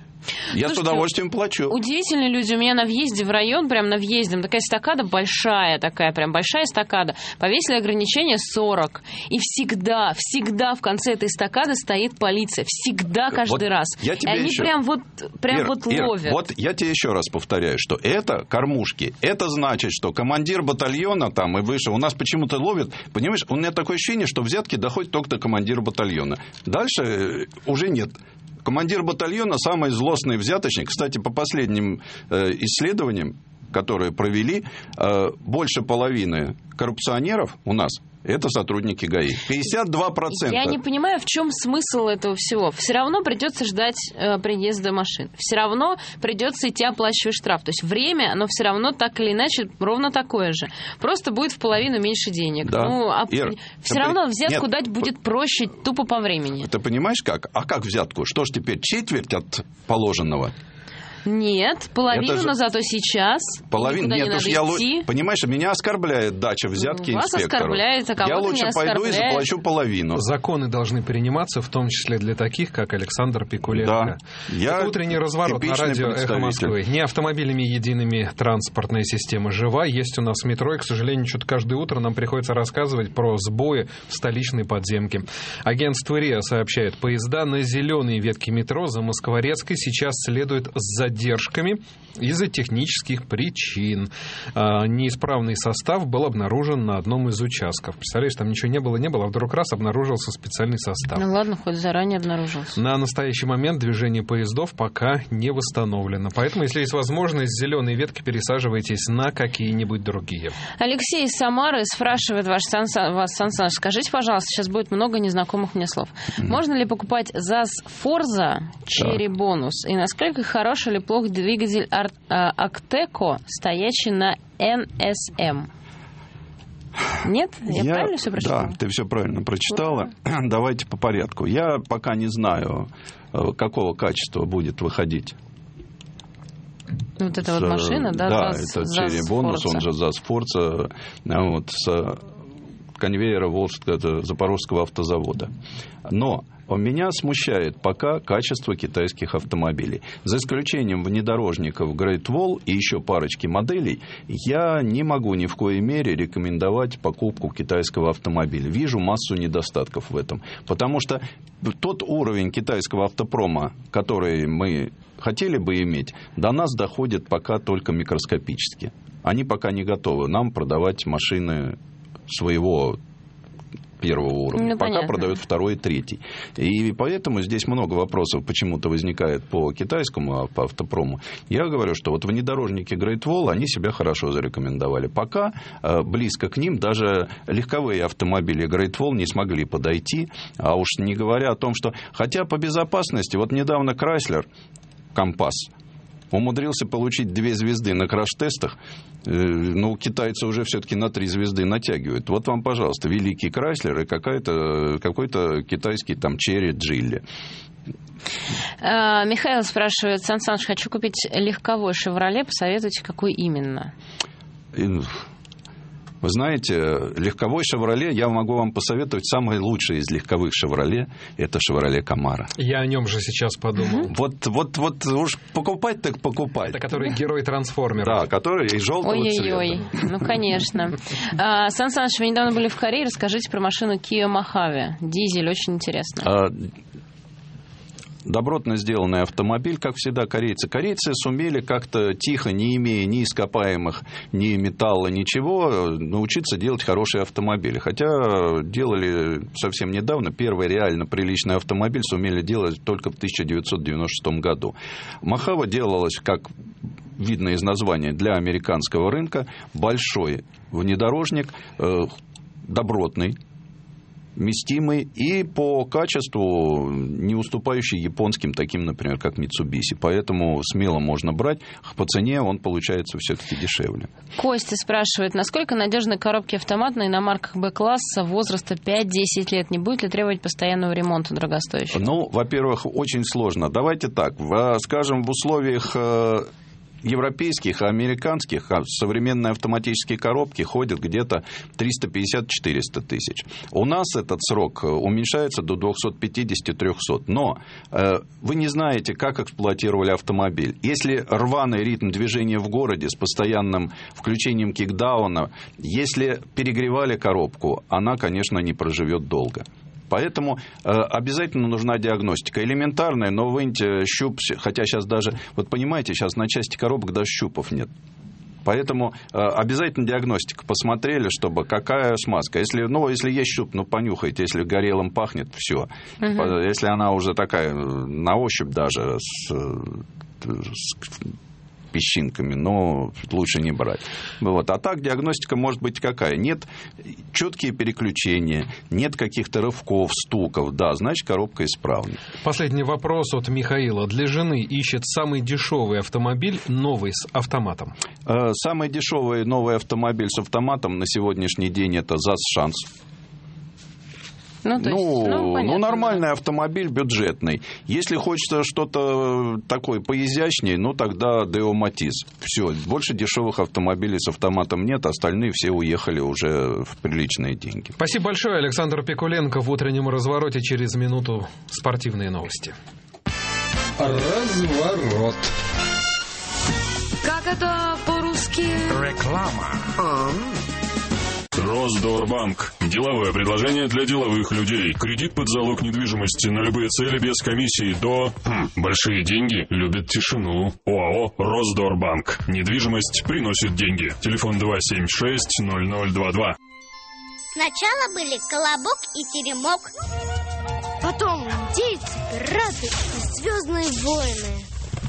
Я Слушайте, с удовольствием плачу. Удивительные люди. У меня на въезде в район, прям на въезде, такая эстакада большая, такая прям большая эстакада. Повесили ограничение сорок. И всегда, всегда в конце этой эстакады стоит полиция. Всегда, каждый вот раз. Я тебе и они еще... прям вот, прям Ир, вот Ир, ловят. Вот я тебе еще раз повторяю, что это кормушки. Это значит, что командир батальона там и выше у нас почему-то ловит. Понимаешь, у меня такое ощущение, что взятки доходят только до командира батальона. Дальше уже нет. Командир батальона самый злостный взяточник. Кстати, по последним э, исследованиям, которые провели, э, больше половины коррупционеров у нас Это сотрудники ГАИ. пятьдесят два процента. Я не понимаю, в чем смысл этого всего. Все равно придется ждать э, приезда машин. Все равно придется идти оплачивать штраф. То есть время, оно все равно так или иначе ровно такое же. Просто будет в половину меньше денег. Да. Ну, а Ир, все ты... равно взятку Нет. дать будет проще тупо по времени. Ты понимаешь как? А как взятку? Что ж теперь, четверть от положенного? Нет, половину, же... но зато сейчас. Половину? Нет, не уж я идти. Понимаешь, меня оскорбляет дача взятки Вас инспектору. Оскорбляет, а кого-то я лучше не пойду и заплачу половину. Законы должны приниматься, в том числе для таких, как Александр Пикуленко. Да. Я Это утренний разворот на радио «Эхо Москвы». Не автомобилями едиными транспортная система жива. Есть у нас метро, и, к сожалению, что-то каждое утро нам приходится рассказывать про сбои в столичной подземке. Агентство РИА сообщает, поезда на зеленые ветки метро за Москворецкой сейчас следуют с задержками из-за технических причин. А, неисправный состав был обнаружен на одном из участков. Представляешь, там ничего не было, не было, а вдруг раз обнаружился специальный состав. Ну ладно, хоть заранее обнаружился. На настоящий момент движение поездов пока не восстановлено. Поэтому, если есть возможность, с зеленой ветки пересаживайтесь на какие-нибудь другие. Алексей из Самары спрашивает ваш Сан, вас, Сан Саныч, скажите, пожалуйста, сейчас будет много незнакомых мне слов. Mm. Можно ли покупать ЗАЗ Форза Черри да. Бонус? И насколько хороший или плох двигатель Ар- Актеко, стоящий на эн эс эм? Нет? Я, я правильно все прочитала? Да, ты все правильно прочитала. Вот. Давайте по порядку. Я пока не знаю, какого качества будет выходить. Вот эта вот машина, да? Да, ЗАЗ, это Черри Бонус, он же ЗАЗ Форца, вот, с конвейера Волжского, Запорожского автозавода. Но меня смущает пока качество китайских автомобилей. За исключением внедорожников Great Wall и еще парочки моделей, я не могу ни в коей мере рекомендовать покупку китайского автомобиля. Вижу массу недостатков в этом. Потому что тот уровень китайского автопрома, который мы хотели бы иметь, до нас доходит пока только микроскопически. Они пока не готовы нам продавать машины своего первого уровня. Ну, пока понятно. Продают второй и третий. И поэтому здесь много вопросов почему-то возникает по китайскому по автопрому. Я говорю, что вот внедорожники Great Wall, они себя хорошо зарекомендовали. Пока э, близко к ним даже легковые автомобили Great Wall не смогли подойти. А уж не говоря о том, что... Хотя по безопасности, вот недавно Chrysler Compass умудрился получить две звезды на краш-тестах, но китайцы уже все-таки на три звезды натягивают. Вот вам, пожалуйста, великий Крайслер и какая-то, какой-то китайский там Черри Джилли. А, Михаил спрашивает, Сан Саныч, хочу купить легковой «Шевроле», посоветуйте, какой именно? Вы знаете, легковой «Шевроле», я могу вам посоветовать, самый лучший из легковых «Шевроле» – это «Шевроле Камаро». Я о нем же сейчас подумал. Вот, вот, вот уж покупать так покупать. Это который герой трансформера. Да, который и желтого цвета. Ой-ой-ой, ну конечно. А, Сан Саныч, вы недавно были в Корее, расскажите про машину Kia Mojave. Дизель, очень интересно. А... Добротно сделанный автомобиль, как всегда, корейцы. Корейцы сумели как-то тихо, не имея ни ископаемых, ни металла, ничего, научиться делать хорошие автомобили. Хотя делали совсем недавно, первый реально приличный автомобиль сумели делать только в тысяча девятьсот девяносто шестом году. Мохава делалась, как видно из названия, для американского рынка. Большой внедорожник, э, добротный, вместимый и по качеству не уступающий японским, таким, например, как Mitsubishi. Поэтому смело можно брать. По цене он получается все-таки дешевле. Костя спрашивает, насколько надежны коробки автоматные на марках Б-класса возраста пять-десять лет? Не будет ли требовать постоянного ремонта дорогостоящего? Ну, во-первых, очень сложно. Давайте так, скажем, в условиях европейских, американских современные автоматические коробки ходят где-то триста пятьдесят - четыреста тысяч. У нас этот срок уменьшается до двести пятьдесят - триста. Но э, вы не знаете, как эксплуатировали автомобиль. Если рваный ритм движения в городе с постоянным включением кикдауна, если перегревали коробку, она, конечно, не проживет долго. Поэтому э, обязательно нужна диагностика. Элементарная, но выньте щуп, хотя сейчас даже, вот понимаете, сейчас на части коробок даже щупов нет. Поэтому э, обязательно диагностика. Посмотрели, чтобы какая смазка. Если, ну, если есть щуп, ну, понюхайте. Если горелым пахнет, все. Угу. Если она уже такая, на ощупь даже, с, с песчинками, но лучше не брать. Вот. А так диагностика может быть какая? Нет четкие переключения, нет каких-то рывков, стуков, да, значит, коробка исправна. Последний вопрос от Михаила. Для жены ищет самый дешевый автомобиль, новый с автоматом. Самый дешевый новый автомобиль с автоматом на сегодняшний день это ЗАЗ-Шанс. Ну, то есть, ну, ну, понятно, ну, нормальный автомобиль, бюджетный. Если хочется что-то такое поизящнее, ну, тогда Део Матис. Все, больше дешевых автомобилей с автоматом нет, остальные все уехали уже в приличные деньги. Спасибо большое, Александр Пикуленко. В утреннем развороте через минуту спортивные новости. Разворот. Как это по-русски? Реклама. Росдорбанк. Деловое предложение для деловых людей. Кредит под залог недвижимости на любые цели без комиссии до... Хм, большие деньги любят тишину. ОАО Росдорбанк. Недвижимость приносит деньги. Телефон два семь шесть ноль ноль два два. Сначала были Колобок и Теремок. Потом индейцы, пираты и звездные войны.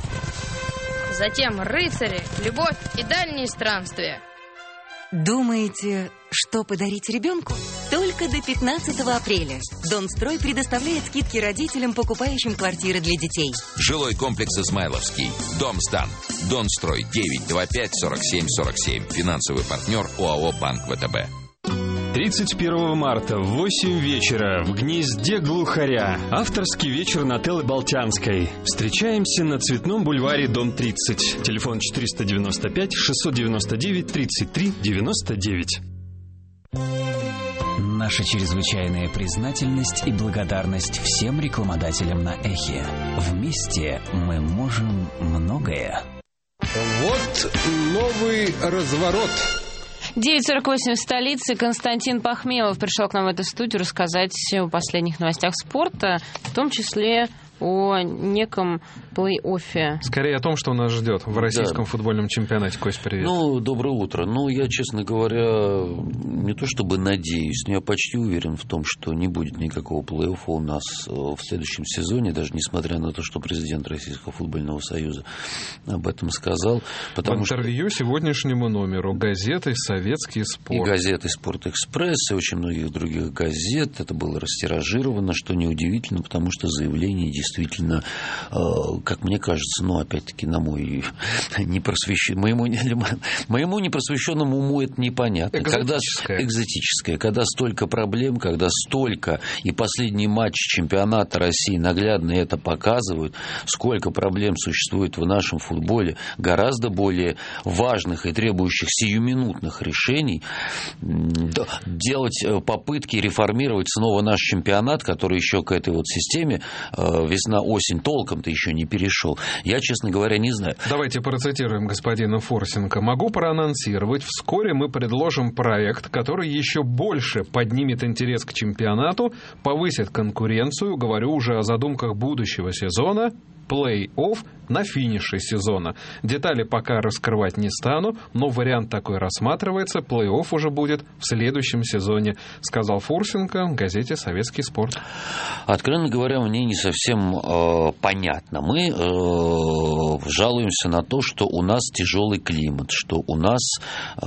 Затем рыцари, любовь и дальние странствия. Думаете, что подарить ребенку? Только до пятнадцатого апреля. Донстрой предоставляет скидки родителям, покупающим квартиры для детей. Жилой комплекс Измайловский. Дом Стан. Донстрой девять два пять сорок семь сорок семь. Финансовый партнер ОАО Банк ВТБ. тридцать первого марта в восемь вечера в гнезде глухаря. Авторский вечер Нателлы Болтянской. Встречаемся на Цветном бульваре, дом тридцать. Телефон четыреста девяносто пять шестьсот девяносто девять тридцать три девяносто девять. Наша чрезвычайная признательность и благодарность всем рекламодателям на Эхе. Вместе мы можем многое. Вот новый разворот. девять сорок восемь в столице. Константин Пахмелов пришел к нам в эту студию рассказать о последних новостях спорта, в том числе о неком плей-оффе. Скорее о том, что нас ждет в российском да. футбольном чемпионате. Кость, привет. Ну, доброе утро. Ну, я, честно говоря, не то чтобы надеюсь, но я почти уверен в том, что не будет никакого плей-оффа у нас в следующем сезоне, даже несмотря на то, что президент Российского футбольного союза об этом сказал. Потому в интервью что... сегодняшнему номеру газеты «Советский спорт». И газеты «Спортэкспресс», и очень многих других газет. Это было растиражировано, что неудивительно, потому что заявление действительно действительно, как мне кажется, ну, опять-таки, на мой непросвещен... моему, моему непросвещенному уму это непонятно. Экзотическое. Когда... Экзотическое. Когда столько проблем, когда столько, и последние матчи чемпионата России наглядно это показывают, сколько проблем существует в нашем футболе, гораздо более важных и требующих сиюминутных решений, делать попытки реформировать снова наш чемпионат, который еще к этой вот системе весна-осень толком-то еще не перешел. Я, честно говоря, не знаю. Давайте процитируем господина Форсенко. «Могу проанонсировать, вскоре мы предложим проект, который еще больше поднимет интерес к чемпионату, повысит конкуренцию, говорю уже о задумках будущего сезона, плей-офф на финише сезона. Детали пока раскрывать не стану, но вариант такой рассматривается. Плей-офф уже будет в следующем сезоне», сказал Фурсенко в газете «Советский спорт». Откровенно говоря, мне не совсем э, понятно. Мы э, жалуемся на то, что у нас тяжелый климат, что у нас э,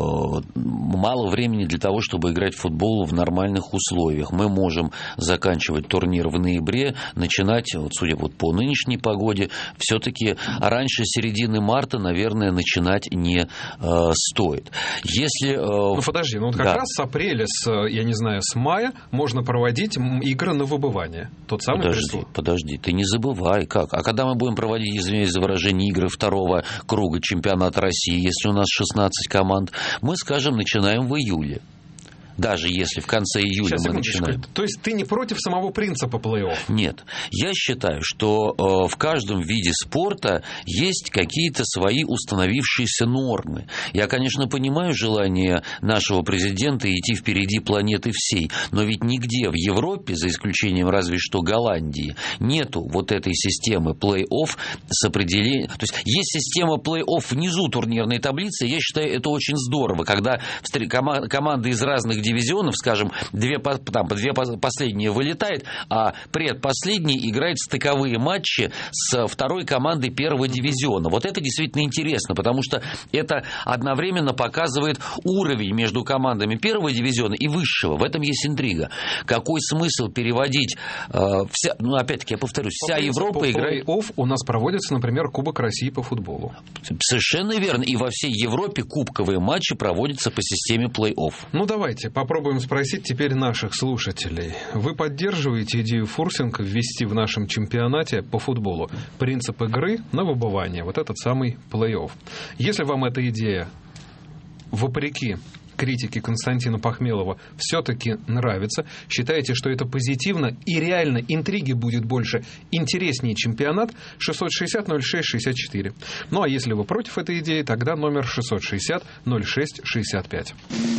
мало времени для того, чтобы играть в футбол в нормальных условиях. Мы можем заканчивать турнир в ноябре, начинать, вот, судя вот по нынешней погоде, все-таки раньше середины марта, наверное, начинать не э, стоит. Если, э, ну, подожди, ну вот как да. раз с апреля, с, я не знаю, с мая можно проводить игры на выбывание. Тот самый подожди, престол. Подожди, ты не забывай, как? А когда мы будем проводить, извиняюсь за выражение, игры второго круга чемпионата России, если у нас шестнадцать команд, мы, скажем, начинаем в июле. Даже если в конце июля Сейчас, мы начинаем. То есть ты не против самого принципа плей-офф? Нет. Я считаю, что э, в каждом виде спорта есть какие-то свои установившиеся нормы. Я, конечно, понимаю желание нашего президента идти впереди планеты всей, но ведь нигде в Европе, за исключением разве что Голландии, нету вот этой системы плей-офф с определением. То есть есть система плей-офф внизу турнирной таблицы. Я считаю, это очень здорово, когда команды из разных дивизионов, скажем, две, там, две последние вылетает, а предпоследний играет стыковые матчи с второй командой первого дивизиона. Вот это действительно интересно, потому что это одновременно показывает уровень между командами первого дивизиона и высшего. В этом есть интрига. Какой смысл переводить э, вся, ну, опять-таки, я повторюсь, вся по Европа играет... Плей-офф у нас проводится, например, Кубок России по футболу. Совершенно верно. И во всей Европе кубковые матчи проводятся по системе плей-офф. Ну, давайте попробуем спросить теперь наших слушателей. Вы поддерживаете идею Фурсенко ввести в нашем чемпионате по футболу принцип игры на выбывание, вот этот самый плей-офф? Если вам эта идея, вопреки критики Константина Пахмелова, все-таки нравится, считаете, что это позитивно и реально интриги будет больше, интереснее чемпионат, шестьсот шестьдесят ноль шесть шестьдесят четыре. Ну а если вы против этой идеи, тогда номер шестьсот шестьдесят ноль шесть шестьдесят пять.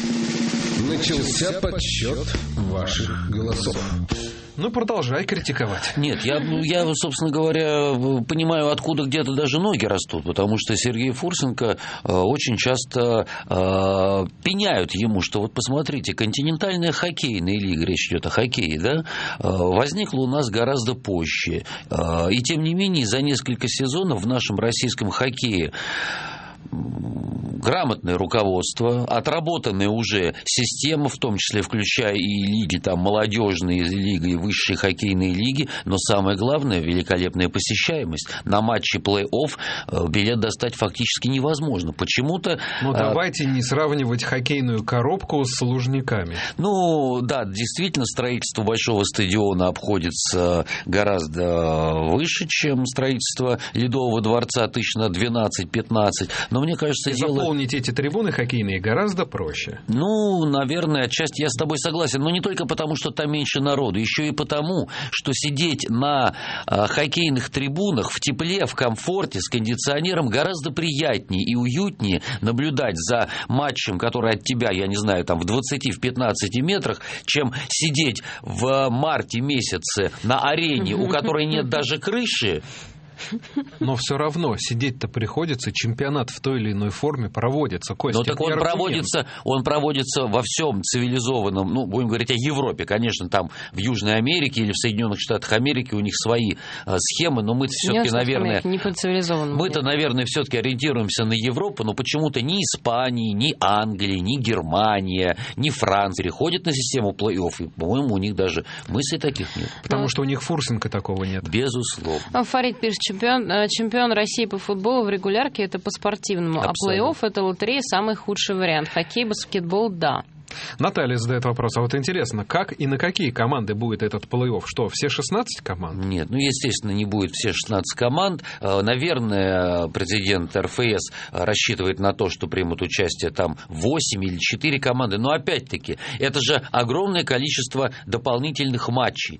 Начался подсчет ваших голосов. Ну, продолжай критиковать. Нет, я, я, собственно говоря, понимаю, откуда где-то даже ноги растут, потому что Сергей Фурсенко очень часто э, пеняют ему, что вот посмотрите, континентальная хоккейная лига, речь идет о хоккее, да, э, возникла у нас гораздо позже. Э, и тем не менее, за несколько сезонов в нашем российском хоккее грамотное руководство, отработанная уже система, в том числе включая и лиги, там, молодежные лиги и высшие хоккейные лиги, но самое главное, великолепная посещаемость. На матче плей-офф билет достать фактически невозможно. Почему-то... Ну, давайте не сравнивать хоккейную коробку с Лужниками. Ну, да, действительно, строительство большого стадиона обходится гораздо выше, чем строительство Ледового дворца тысяч на двенадцать-пятнадцать. Но мне кажется, и дело... заполнить эти трибуны хоккейные гораздо проще. Ну, наверное, отчасти я с тобой согласен. Но не только потому, что там меньше народу. Еще и потому, что сидеть на а, хоккейных трибунах в тепле, в комфорте, с кондиционером гораздо приятнее и уютнее наблюдать за матчем, который от тебя, я не знаю, там в двадцати-пятнадцати метрах, чем сидеть в марте месяце на арене, у которой нет даже крыши. Но все равно сидеть-то приходится, чемпионат в той или иной форме проводится. Кость, но так он проводится, он проводится во всем цивилизованном, ну, будем говорить о Европе, конечно, там в Южной Америке или в Соединенных Штатах Америки у них свои а, схемы, но мы все-таки, наверное, не по цивилизованному. Мы-то, наверное, все-таки ориентируемся на Европу, но почему-то ни Испания, ни Англия, ни Германия, ни Франция ходят на систему плей-офф, и, по-моему, у них даже мыслей таких нет. Потому что у них Фурсенко такого нет. Безусловно. Фарид пишет, Чемпион, чемпион России по футболу в регулярке — это по-спортивному, а плей-офф — это лотерея, самый худший вариант. Хоккей, баскетбол — да. Наталья задает вопрос, а вот интересно, как и на какие команды будет этот плей-офф? Что, все шестнадцать команд? Нет, ну, естественно, не будет все шестнадцать команд. Наверное, президент эр эф эс рассчитывает на то, что примут участие там восемь или четыре команды. Но, опять-таки, это же огромное количество дополнительных матчей.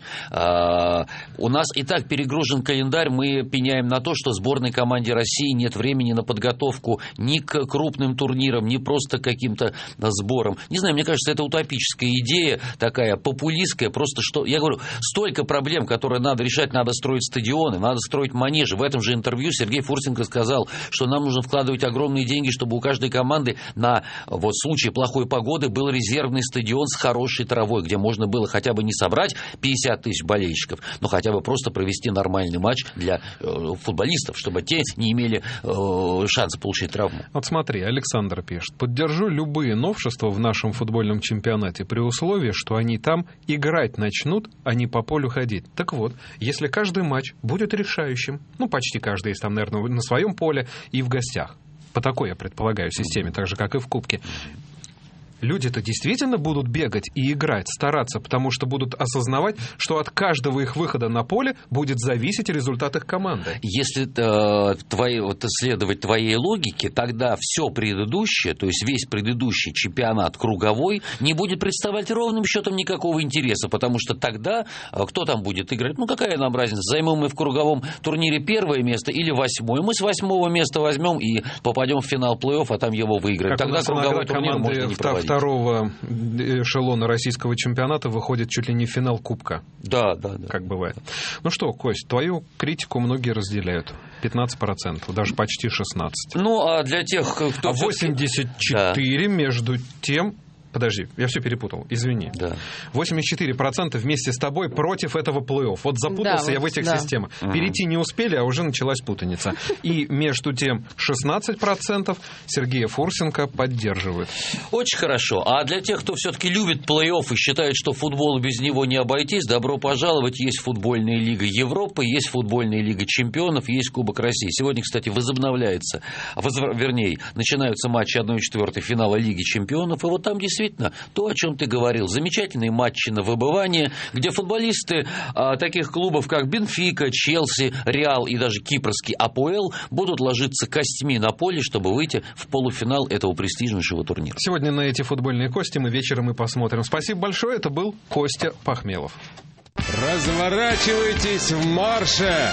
У нас и так перегружен календарь, мы пеняем на то, что сборной команде России нет времени на подготовку ни к крупным турнирам, ни просто к каким-то сборам. Не знаю, мне кажется, это утопическая идея, такая популистская, просто что, я говорю, столько проблем, которые надо решать, надо строить стадионы, надо строить манежи. В этом же интервью Сергей Фурсенко сказал, что нам нужно вкладывать огромные деньги, чтобы у каждой команды на вот, случай плохой погоды был резервный стадион с хорошей травой, где можно было хотя бы не собрать пятьдесят тысяч болельщиков, но хотя бы просто провести нормальный матч для э, футболистов, чтобы те не имели э, шанса получить травму. Вот смотри, Александр пишет, поддержу любые новшества в нашем футбольном чемпионате при условии, что они там играть начнут, а не по полю ходить. Так вот, если каждый матч будет решающим, ну, почти каждый есть там, наверное, на своем поле и в гостях, по такой, я предполагаю, системе, так же, как и в Кубке, люди-то действительно будут бегать и играть, стараться, потому что будут осознавать, что от каждого их выхода на поле будет зависеть результат их команды. Если э, твои, вот, следовать твоей логике, тогда все предыдущее, то есть весь предыдущий чемпионат круговой, не будет представлять ровным счетом никакого интереса, потому что тогда э, кто там будет играть? Ну, какая нам разница, займем мы в круговом турнире первое место или восьмое? Мы с восьмого места возьмем и попадем в финал плей-офф, а там его выиграем. Как тогда круговой турнир можно не проводить. Второго эшелона российского чемпионата выходит чуть ли не в финал Кубка. Да, да, да. Как бывает. Ну что, Кость, твою критику многие разделяют. пятнадцать процентов, даже почти шестнадцать процентов. Ну, а для тех, кто... А восемьдесят четыре процента, да, между тем, Подожди, я все перепутал, извини. Да. восемьдесят четыре процента вместе с тобой против этого плей-офф. Вот запутался да, я вот, в этих да. системах. Mm-hmm. Перейти не успели, а уже началась путаница. И между тем шестнадцать процентов Сергея Фурсенко поддерживают. Очень хорошо. А для тех, кто все-таки любит плей-офф и считает, что футбол без него не обойтись, добро пожаловать. Есть футбольная лига Европы, есть футбольная лига чемпионов, есть Кубок России. Сегодня, кстати, возобновляется, возв... вернее, начинаются матчи одна четвертая финала Лиги чемпионов. И вот там действительно то, о чем ты говорил. Замечательные матчи на выбывание, где футболисты а, таких клубов, как Бенфика, Челси, Реал и даже кипрский АПОЭЛ будут ложиться костьми на поле, чтобы выйти в полуфинал этого престижнейшего турнира. Сегодня на эти футбольные кости мы вечером и посмотрим. Спасибо большое. Это был Костя Пахмелов. Разворачивайтесь в марше!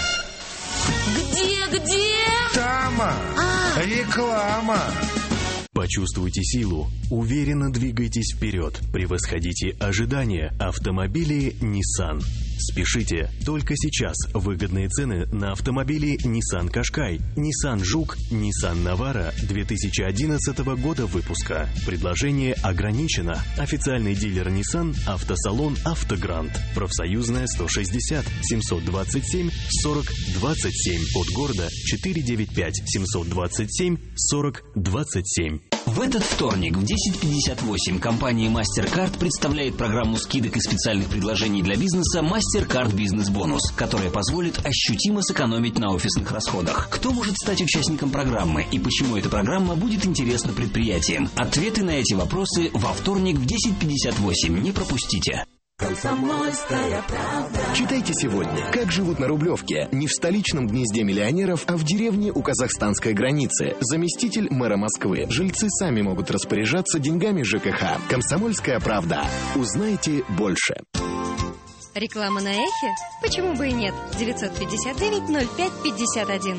Где, где? Тама! А. Реклама! Почувствуйте силу, уверенно двигайтесь вперед, превосходите ожидания. Автомобили Nissan. Спешите, только сейчас выгодные цены на автомобили Nissan Qashqai, Nissan Juke, Nissan Navara две тысячи одиннадцатого года выпуска. Предложение ограничено. Официальный дилер Nissan, автосалон Автогранд. Профсоюзная сто шестьдесят семьсот двадцать семь сорок двадцать семь. Код города четыреста девяносто пять семьсот двадцать семь сорок двадцать семь. В этот вторник в десять пятьдесят восемь компания MasterCard представляет программу скидок и специальных предложений для бизнеса MasterCard Бизнес Бонус, которая позволит ощутимо сэкономить на офисных расходах. Кто может стать участником программы и почему эта программа будет интересна предприятиям? Ответы на эти вопросы во вторник в десять пятьдесят восемь. Не пропустите. Комсомольская правда. Читайте сегодня, как живут на Рублевке. Не в столичном гнезде миллионеров, а в деревне у казахстанской границы. Заместитель мэра Москвы. Жильцы сами могут распоряжаться деньгами ЖКХ. Комсомольская правда. Узнайте больше. Реклама на Эхе? Почему бы и нет? девятьсот пятьдесят девять ноль пять пятьдесят один.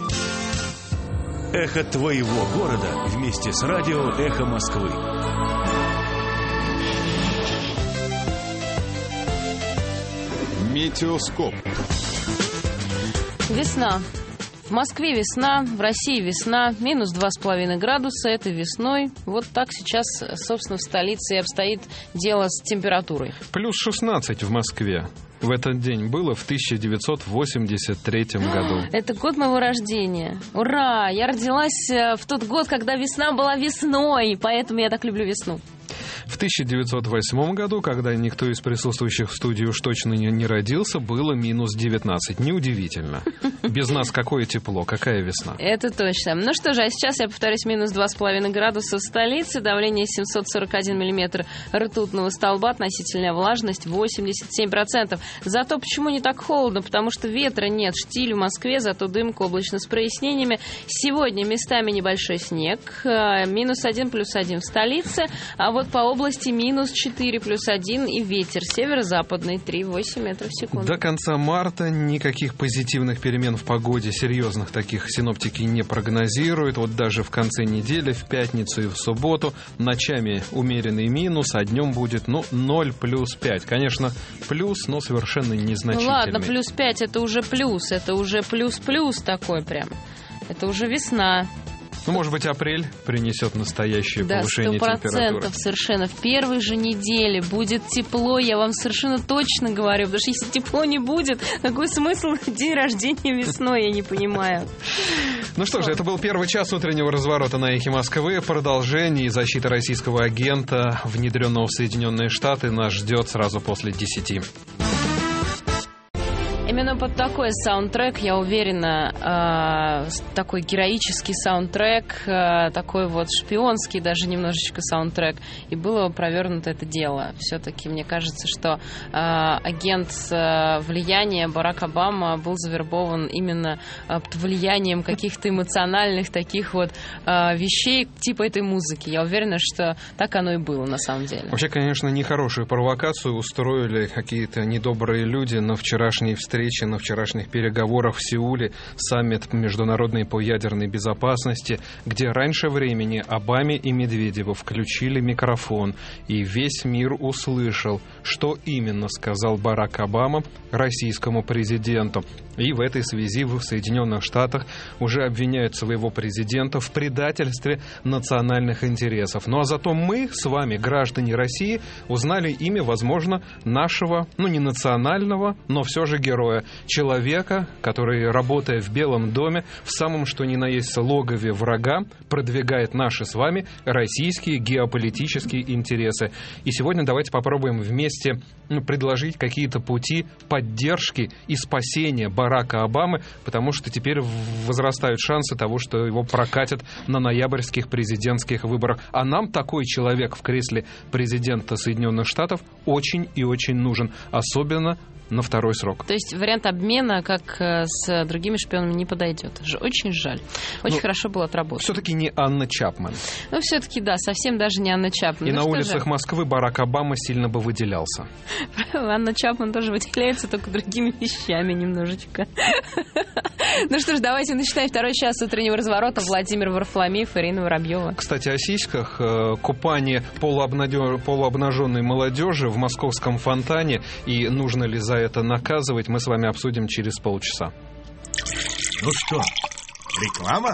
Эхо твоего города вместе с радио Эхо Москвы. Метеоскоп. Весна. В Москве весна, в России весна, минус два с половиной градуса, это весной. Вот так сейчас, собственно, в столице и обстоит дело с температурой. Плюс шестнадцать в Москве. В этот день было в тысяча девятьсот восемьдесят третьем году. Это год моего рождения. Ура! Я родилась в тот год, когда весна была весной, поэтому я так люблю весну. В тысяча девятьсот восьмом году, когда никто из присутствующих в студии уж точно не, не родился, было минус девятнадцать. Неудивительно. Без нас какое тепло, какая весна. Это точно. Ну что же, а сейчас я повторюсь, минус два с половиной градуса в столице, давление семьсот сорок один миллиметр ртутного столба, относительная влажность восемьдесят семь процентов. Зато почему не так холодно? Потому что ветра нет, штиль в Москве, зато дымка облачно с прояснениями. Сегодня местами небольшой снег, минус один плюс один в столице, а вот по области минус четыре плюс один и ветер северо-западный три целых восемь метров в секунду. До конца марта никаких позитивных перемен в погоде, серьезных таких, синоптики не прогнозируют. Вот даже в конце недели, в пятницу и в субботу, ночами умеренный минус, а днем будет, ну, ноль плюс пять. Конечно, плюс, но совершенно незначительный. Ну ладно, плюс пять это уже плюс, это уже плюс-плюс такой прям. Это уже весна. Ну, может быть, апрель принесет настоящее да, повышение температуры. Да, сто процентов совершенно. В первой же неделе будет тепло, я вам совершенно точно говорю. Потому что если тепло не будет, какой смысл день рождения весной, я не понимаю. Ну что же, это был первый час утреннего разворота на Эхе Москвы. Продолжение и защита российского агента, внедренного в Соединенные Штаты, нас ждет сразу после десяти. Именно под такой саундтрек, я уверена, э, такой героический саундтрек, э, такой вот шпионский даже немножечко саундтрек, и было провернуто это дело. Все-таки мне кажется, что э, агент э, влияния Барак Обама был завербован именно э, под влиянием каких-то эмоциональных таких вот э, вещей, типа этой музыки. Я уверена, что так оно и было на самом деле. Вообще, конечно, нехорошую провокацию устроили какие-то недобрые люди на вчерашней встрече встречи, на вчерашних переговорах в Сеуле, саммит международной по ядерной безопасности, где раньше времени Обаме и Медведеву включили микрофон, и весь мир услышал, что именно сказал Барак Обама российскому президенту. И в этой связи в Соединенных Штатах уже обвиняют своего президента в предательстве национальных интересов. Ну а зато мы с вами, граждане России, узнали имя, возможно, нашего, ну не национального, но все же героя. Человека, который, работая в Белом доме, в самом что ни на есть логове врага, продвигает наши с вами российские геополитические интересы. И сегодня давайте попробуем вместе ну, предложить какие-то пути поддержки и спасения Барака Обамы, потому что теперь возрастают шансы того, что его прокатят на ноябрьских президентских выборах. А нам такой человек в кресле президента Соединенных Штатов очень и очень нужен, особенно на второй срок. То есть вариант обмена, как с другими шпионами, не подойдет. Очень жаль. Очень ну, хорошо было отработано. Все-таки не Анна Чапман. Ну, все-таки, да, совсем даже не Анна Чапман. И ну, на улицах же? Москвы Барак Обама сильно бы выделялся. Анна Чапман тоже выделяется, только другими вещами немножечко. Ну что ж, давайте начинаем второй час утреннего разворота. Владимир Варфоломеев, Ирина Воробьева. Кстати, о сиськах. Купание полуобнаженной молодежи в московском фонтане. И нужно ли за это наказывать, мы с вами обсудим через полчаса. Ну что, реклама?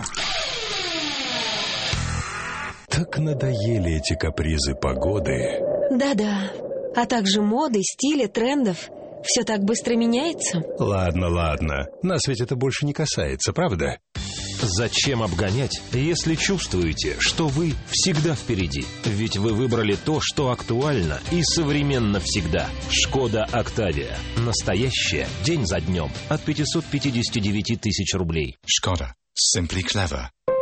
Так надоели эти капризы погоды. Да-да, а также моды, стиля, трендов. Все так быстро меняется. Ладно, ладно, нас ведь это больше не касается, правда? Зачем обгонять, если чувствуете, что вы всегда впереди? Ведь вы выбрали то, что актуально и современно всегда. Шкода Октавия. Настоящая, день за днем. От пятьсот пятьдесят девять тысяч рублей. Шкода. Simply clever.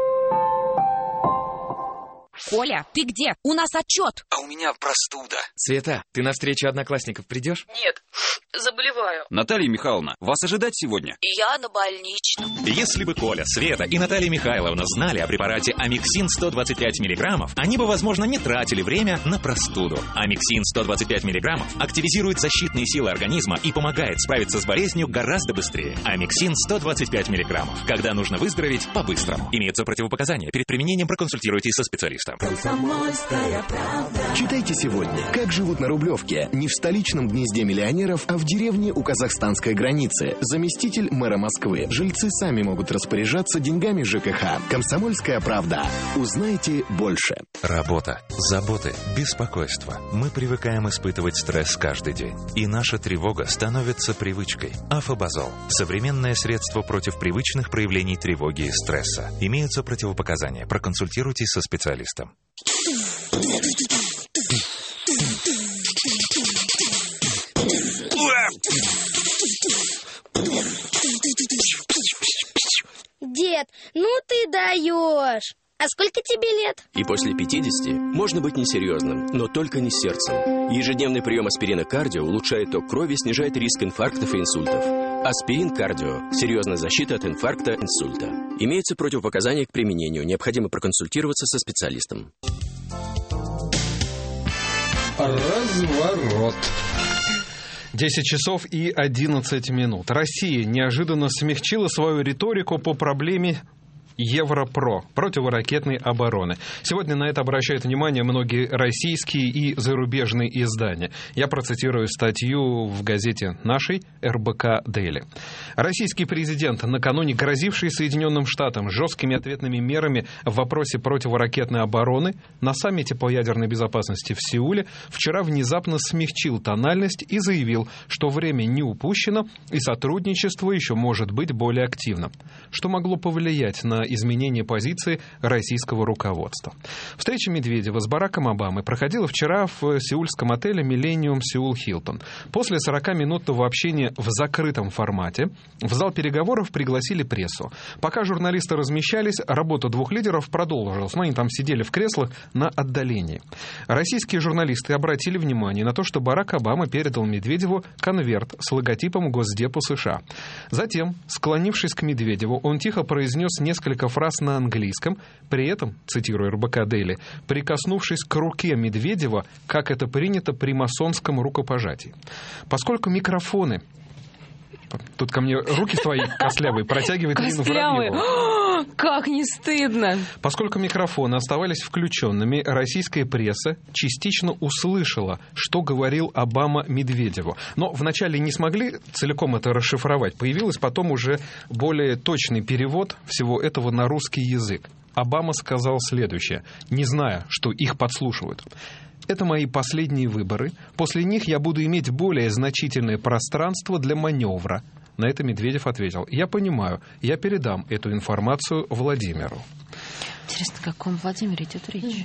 Коля, ты где? У нас отчет. А у меня простуда. Света, ты на встречу одноклассников придешь? Нет, заболеваю. Наталья Михайловна, вас ожидать сегодня? Я на больничном. Если бы Коля, Света и Наталья Михайловна знали о препарате Амиксин сто двадцать пять миллиграммов, они бы, возможно, не тратили время на простуду. Амиксин сто двадцать пять миллиграммов активизирует защитные силы организма и помогает справиться с болезнью гораздо быстрее. Амиксин сто двадцать пять миллиграммов. Когда нужно выздороветь по-быстрому. Имеются противопоказания. Перед применением проконсультируйтесь со специалистом. Комсомольская правда. Читайте сегодня, как живут на Рублевке. Не в столичном гнезде миллионеров, а в деревне у казахстанской границы. Заместитель мэра Москвы. Жильцы сами могут распоряжаться деньгами ЖКХ. Комсомольская правда. Узнайте больше. Работа, заботы, беспокойство. Мы привыкаем испытывать стресс каждый день. И наша тревога становится привычкой. Афобазол. Современное средство против привычных проявлений тревоги и стресса. Имеются противопоказания. Проконсультируйтесь со специалистом. Дед, ну ты даешь. А сколько тебе лет? И после пятидесяти можно быть несерьезным, но только не с сердцем. Ежедневный прием аспирина кардио улучшает ток крови, снижает риск инфарктов и инсультов. Аспирин кардио – серьезная защита от инфаркта, инсульта. Имеются противопоказания к применению. Необходимо проконсультироваться со специалистом. Разворот. десять часов и одиннадцать минут. Россия неожиданно смягчила свою риторику по проблеме Европро, противоракетной обороны. Сегодня на это обращают внимание многие российские и зарубежные издания. Я процитирую статью в газете нашей эр бэ ка Дейли. Российский президент, накануне грозивший Соединенным Штатам жесткими ответными мерами в вопросе противоракетной обороны, на саммите по ядерной безопасности в Сеуле вчера внезапно смягчил тональность и заявил, что время не упущено и сотрудничество еще может быть более активным. Что могло повлиять на изменение позиции российского руководства. Встреча Медведева с Бараком Обамой проходила вчера в сеульском отеле «Миллениум Сеул Хилтон». После сорокаминутного общения в закрытом формате в зал переговоров пригласили прессу. Пока журналисты размещались, работа двух лидеров продолжилась, но они там сидели в креслах на отдалении. Российские журналисты обратили внимание на то, что Барак Обама передал Медведеву конверт с логотипом Госдепу США. Затем, склонившись к Медведеву, он тихо произнес несколько фраз на английском, при этом, цитирую эр бэ ка Дейли, прикоснувшись к руке Медведева, как это принято при масонском рукопожатии. Поскольку микрофоны Тут ко мне руки твои костлявые протягивает Ирина Костлявые. Воробьева. Как не стыдно. Поскольку микрофоны оставались включенными, российская пресса частично услышала, что говорил Обама Медведеву. Но вначале не смогли целиком это расшифровать. Появился потом уже более точный перевод всего этого на русский язык. Обама сказал следующее, не зная, что их подслушивают. Это мои последние выборы. После них я буду иметь более значительное пространство для маневра. На это Медведев ответил, я понимаю, я передам эту информацию Владимиру. Интересно, о каком Владимире идет речь?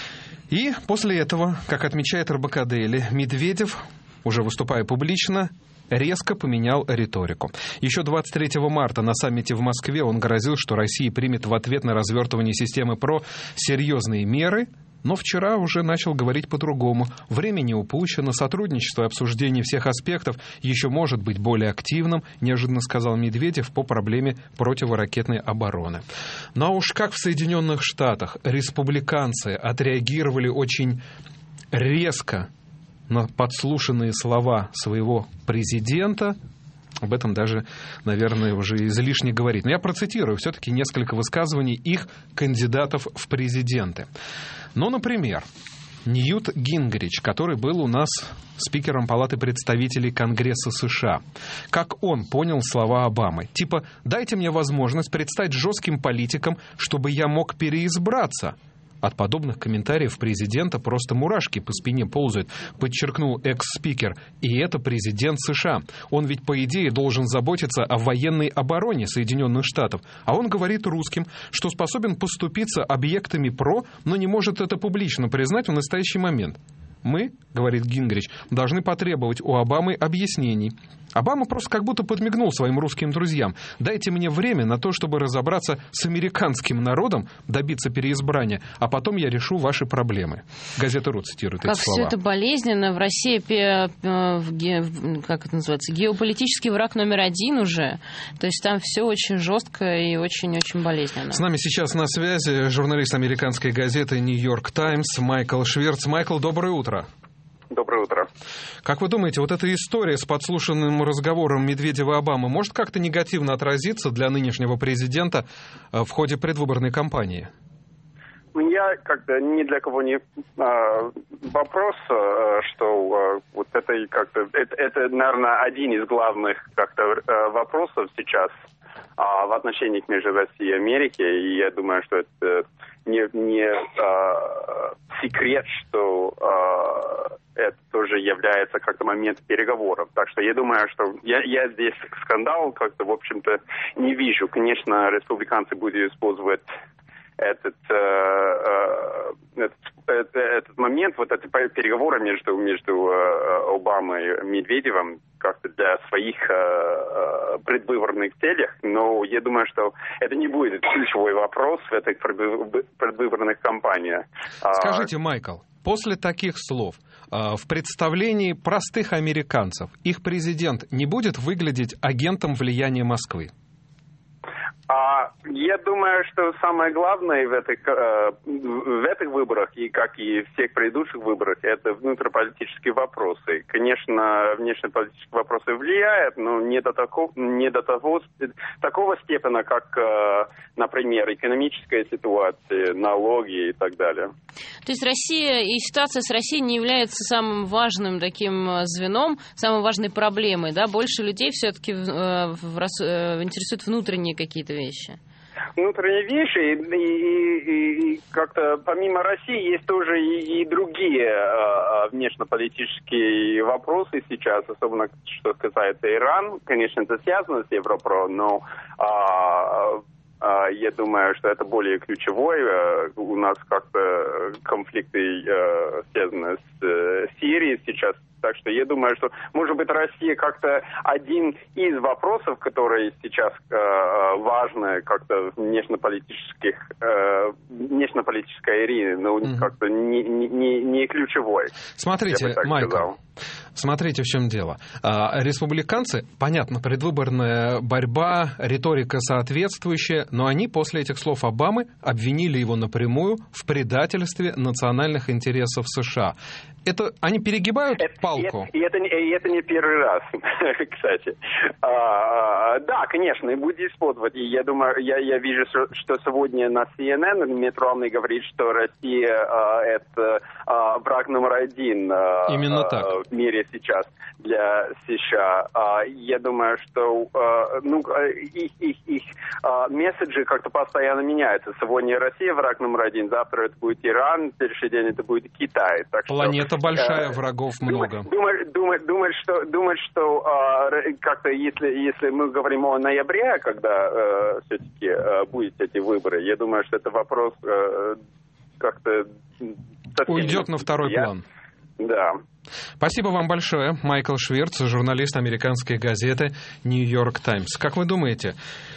И после этого, как отмечает эр бэ ка Дейли, Медведев, уже выступая публично, резко поменял риторику. Еще двадцать третьего марта на саммите в Москве он грозил, что Россия примет в ответ на развертывание системы ПРО серьезные меры, но вчера уже начал говорить по-другому. Время не упущено, сотрудничество и обсуждение всех аспектов еще может быть более активным, неожиданно сказал Медведев по проблеме противоракетной обороны. Ну а уж как в Соединенных Штатах республиканцы отреагировали очень резко на подслушанные слова своего президента, об этом даже, наверное, уже излишне говорить. Но я процитирую все-таки несколько высказываний их кандидатов в президенты. Ну, например, Ньют Гингрич, который был у нас спикером Палаты представителей Конгресса США. Как он понял слова Обамы? Типа, дайте мне возможность предстать жестким политиком, чтобы я мог переизбраться. От подобных комментариев президента просто мурашки по спине ползают, подчеркнул экс-спикер. И это президент США. Он ведь, по идее, должен заботиться о военной обороне Соединенных Штатов. А он говорит русским, что способен поступиться объектами ПРО, но не может это публично признать в настоящий момент. Мы, говорит Гингрич, должны потребовать у Обамы объяснений. Обама просто как будто подмигнул своим русским друзьям. Дайте мне время на то, чтобы разобраться с американским народом, добиться переизбрания, а потом я решу ваши проблемы. Газета РУ цитирует как эти слова. Как все это болезненно. В России, как это называется, геополитический враг номер один уже. То есть там все очень жестко и очень-очень болезненно. С нами сейчас на связи журналист американской газеты «Нью-Йорк Таймс» Майкл Шверц. Майкл, доброе утро. Доброе утро. Как вы думаете, вот эта история с подслушанным разговором Медведева и Обамы может как-то негативно отразиться для нынешнего президента в ходе предвыборной кампании? Я как-то ни для кого не а, вопрос, а, что а, вот это как-то это, это, наверное, один из главных как-то а, вопросов сейчас а, в отношениях между Россией и Америкой. И я думаю, что это не, не а, секрет, что а, это тоже является как-то моментом переговоров. Так что я думаю, что я, я здесь скандал как-то, в общем-то, не вижу. Конечно, республиканцы будут использовать этот, э, этот, этот, этот момент, вот эти переговоры между, между Обамой и Медведевым как-то для своих э, предвыборных целях, но я думаю, что это не будет ключевой вопрос в этой предвыборных кампаниях. Скажите, Майкл, после таких слов в представлении простых американцев их президент не будет выглядеть агентом влияния Москвы? А, я думаю, что самое главное в этих, э, в этих выборах, и как и в всех предыдущих выборах, это внутриполитические вопросы. Конечно, внешнеполитические вопросы влияют, но не до, такого, не до того, такого степени, как, э, например, экономическая ситуация, налоги и так далее. То есть Россия и ситуация с Россией не является самым важным таким звеном, самой важной проблемой, да? Больше людей все-таки э, в, э, интересуют внутренние какие-то вещи. Внутренние вещи, и, и, и как-то помимо России есть тоже и, и другие э, внешнеполитические вопросы сейчас, особенно что касается Ирана. Конечно, это связано с Европро, но э, э, я думаю, что это более ключевой. Э, у нас как-то конфликты э, связаны с э, Сирией сейчас. Так что я думаю, что, может быть, Россия как-то один из вопросов, которые сейчас э, важны как-то в внешнеполитических, э, внешнеполитической арене, но mm-hmm. как-то не, не, не ключевой. Смотрите, Майкл, Смотрите, в чем дело. Республиканцы, понятно, предвыборная борьба, риторика соответствующая, но они после этих слов Обамы обвинили его напрямую в предательстве национальных интересов США. Это они перегибают это, палку? И это, и, это, и это не первый раз, кстати. А, да, конечно, и будет использовать. И я думаю, я, я вижу, что сегодня на си эн эн Митт Ромни говорит, что Россия а, это а, враг номер один а, Именно так. А, в мире сейчас для США. А, я думаю, что а, ну, их, их, их а, месседжи как-то постоянно меняются. Сегодня Россия враг номер один, завтра это будет Иран, в следующий день это будет Китай. Так что, планета большая, врагов много. Думать, думать, думать, что, думать, что э, как-то если, если мы говорим о ноябре, когда э, все-таки э, будут эти выборы, я думаю, что это вопрос э, как-то... уйдет на второй я... план. Да. Спасибо вам большое. Майкл Швирц, журналист американской газеты «Нью-Йорк Таймс». Как вы думаете,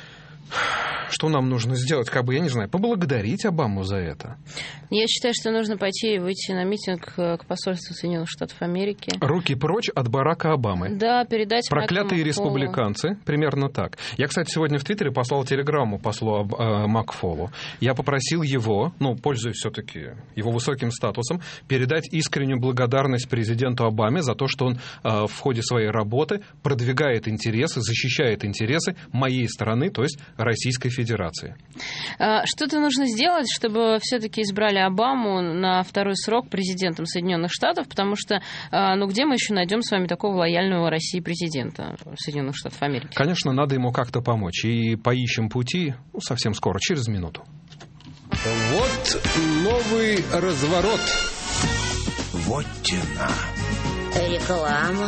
что нам нужно сделать? Как бы, я не знаю, поблагодарить Обаму за это? Я считаю, что нужно пойти и выйти на митинг к посольству Соединенных Штатов Америки. Руки прочь от Барака Обамы. Да, передать проклятые Макфолу. Республиканцы, примерно так. Я, кстати, сегодня в Твиттере послал телеграмму послу э, Макфолу. Я попросил его, ну, пользуясь все-таки его высоким статусом, передать искреннюю благодарность президенту Обаме за то, что он э, в ходе своей работы продвигает интересы, защищает интересы моей страны, то есть Российской Федерации. Что-то нужно сделать, чтобы все-таки избрали Обаму на второй срок президентом Соединенных Штатов, потому что, ну, где мы еще найдем с вами такого лояльного России президента Соединенных Штатов Америки? Конечно, надо ему как-то помочь. И поищем пути, ну, совсем скоро, через минуту. Вот новый разворот. Вотчина. Реклама.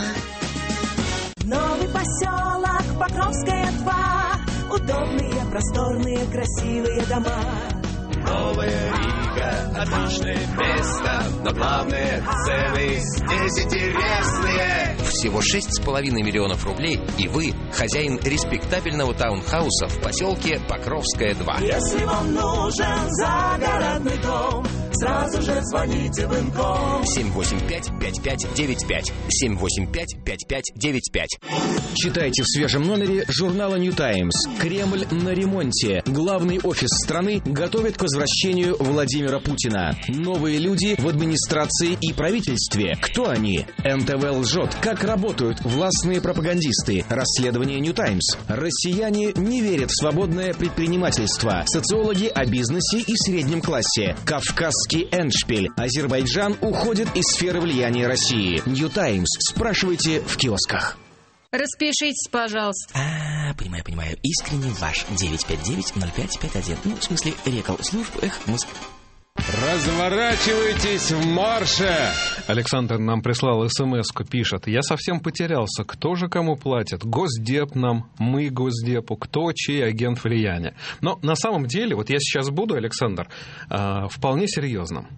Новый поселок Покровская два. Удобные, просторные, красивые дома. Новая Рига, отличное место, но главное цены здесь интересные. Всего шесть с половиной миллионов рублей, и вы хозяин респектабельного таунхауса в поселке Покровская два. Если вам нужен загородный дом, сразу же звоните в Инком. семь восемь пять пять пять девять пять. семь восемь пять пять пять девять пять. Читайте в свежем номере журнала New Times. Кремль на ремонте. Главный офис страны готовит к возвращению Владимира Путина. Новые люди в администрации и правительстве. Кто они? эн тэ вэ лжет. Как работают властные пропагандисты? Расследование New Times. Россияне не верят в свободное предпринимательство. Социологи о бизнесе и среднем классе. Кавказский эндшпиль. Азербайджан уходит из сферы влияния России. New Times. Спрашивайте в киосках. Распишитесь, пожалуйста. А, понимаю, понимаю. Искренне ваш. девять пять девять ноль пять пять один. Ну, в смысле, рекал служб. Эх, Москва. Разворачивайтесь в марше! Александр нам прислал смс-ку, пишет: я совсем потерялся, кто же кому платит? Госдеп нам, мы Госдепу, кто чей агент влияния? Но на самом деле, вот я сейчас буду, Александр, э, вполне серьезно.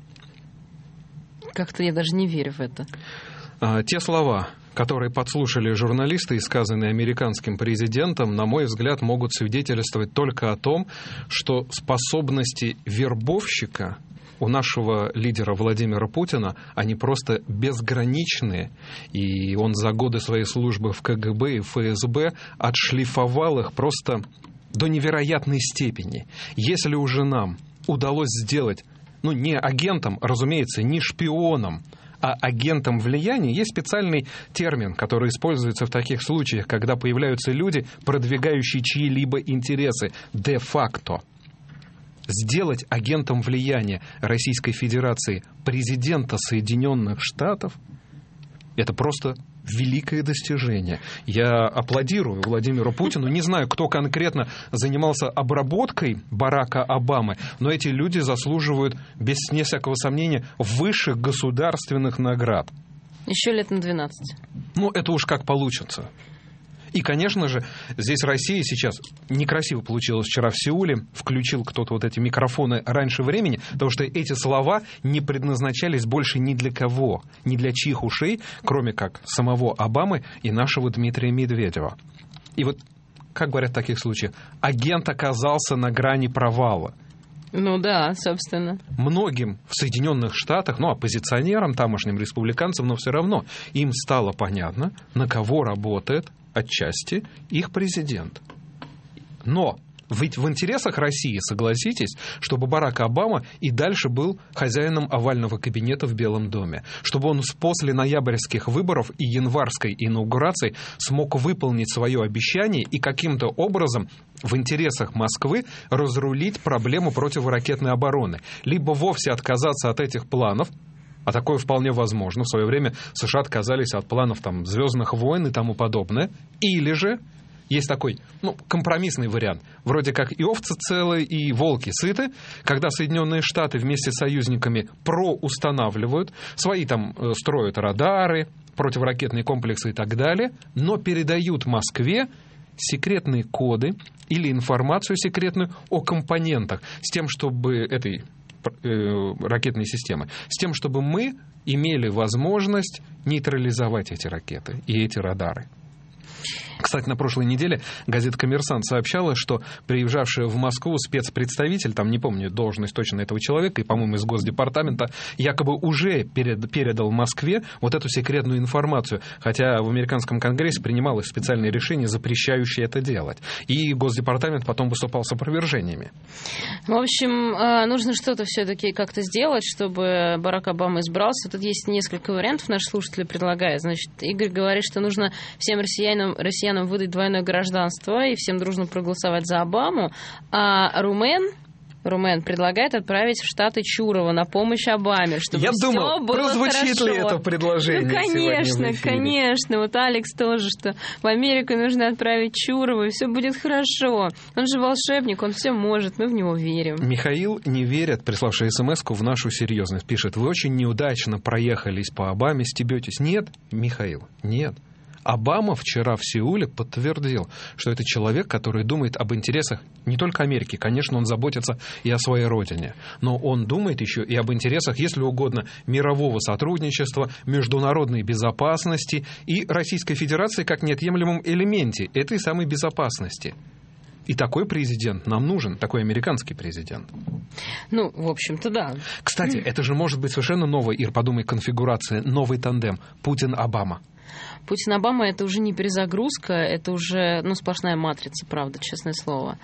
Как-то я даже не верю в это. Э, те слова, которые подслушали журналисты и сказанные американским президентом, на мой взгляд, могут свидетельствовать только о том, что способности вербовщика у нашего лидера Владимира Путина, они просто безграничные, и он за годы своей службы в ка гэ бэ и эф эс бэ отшлифовал их просто до невероятной степени. Если уже нам удалось сделать, ну, не агентом, разумеется, не шпионом, а агентом влияния, есть специальный термин, который используется в таких случаях, когда появляются люди, продвигающие чьи-либо интересы де-факто. Сделать агентом влияния Российской Федерации президента Соединенных Штатов — это просто великое достижение. Я аплодирую Владимиру Путину. Не знаю, кто конкретно занимался обработкой Барака Обамы, но эти люди заслуживают, без всякого сомнения, высших государственных наград. Еще лет на двенадцать. Ну, это уж как получится. И, конечно же, здесь Россия сейчас, некрасиво получилось вчера в Сеуле, включил кто-то вот эти микрофоны раньше времени, потому что эти слова не предназначались больше ни для кого, ни для чьих ушей, кроме как самого Обамы и нашего Дмитрия Медведева. И вот, как говорят в таких случаях, агент оказался на грани провала. Ну да, собственно. Многим в Соединенных Штатах, ну, оппозиционерам, тамошним республиканцам, но все равно им стало понятно, на кого работает отчасти их президент. Но ведь в интересах России, согласитесь, чтобы Барак Обама и дальше был хозяином овального кабинета в Белом доме, чтобы он после ноябрьских выборов и январской инаугурации смог выполнить свое обещание и каким-то образом в интересах Москвы разрулить проблему противоракетной обороны, либо вовсе отказаться от этих планов, а такое вполне возможно. В свое время США отказались от планов там, «Звездных войн» и тому подобное, или же есть такой, ну, компромиссный вариант. Вроде как и овцы целы, и волки сыты, когда Соединенные Штаты вместе с союзниками проустанавливают, свои там э, строят радары, противоракетные комплексы и так далее, но передают Москве секретные коды или информацию секретную о компонентах с тем, чтобы этой э, ракетной системы, с тем, чтобы мы имели возможность нейтрализовать эти ракеты и эти радары. Кстати, на прошлой неделе газета «Коммерсант» сообщала, что приезжавший в Москву спецпредставитель, там не помню должность точно этого человека, и, по-моему, из Госдепартамента, якобы уже перед, передал Москве вот эту секретную информацию, хотя в американском Конгрессе принималось специальное решение, запрещающее это делать. И Госдепартамент потом выступал с опровержениями. В общем, нужно что-то все-таки как-то сделать, чтобы Барак Обама избрался. Тут есть несколько вариантов, наши слушатели предлагают. Значит, Игорь говорит, что нужно всем россиянам, россиянам выдать двойное гражданство и всем дружно проголосовать за Обаму. А Румен, Румен предлагает отправить в Штаты Чурова на помощь Обаме, чтобы Я все думал, было прозвучит хорошо. ли это предложение? Ну, конечно, конечно. Вот Алекс тоже, что в Америку нужно отправить Чурова, и все будет хорошо. Он же волшебник, он все может, мы в него верим. Михаил не верит, приславший смс-ку, в нашу серьезность. Пишет: вы очень неудачно проехались по Обаме, стебетесь. Нет, Михаил, нет. Обама вчера в Сеуле подтвердил, что это человек, который думает об интересах не только Америки. Конечно, он заботится и о своей родине. Но он думает еще и об интересах, если угодно, мирового сотрудничества, международной безопасности и Российской Федерации как неотъемлемом элементе этой самой безопасности. И такой президент нам нужен, такой американский президент. Ну, в общем-то, да. Кстати, это же может быть совершенно новая, Ир, подумай, конфигурация, новый тандем Путин-Обама. Путин-Обама — это уже не перезагрузка, это уже, ну, сплошная матрица, правда, честное слово.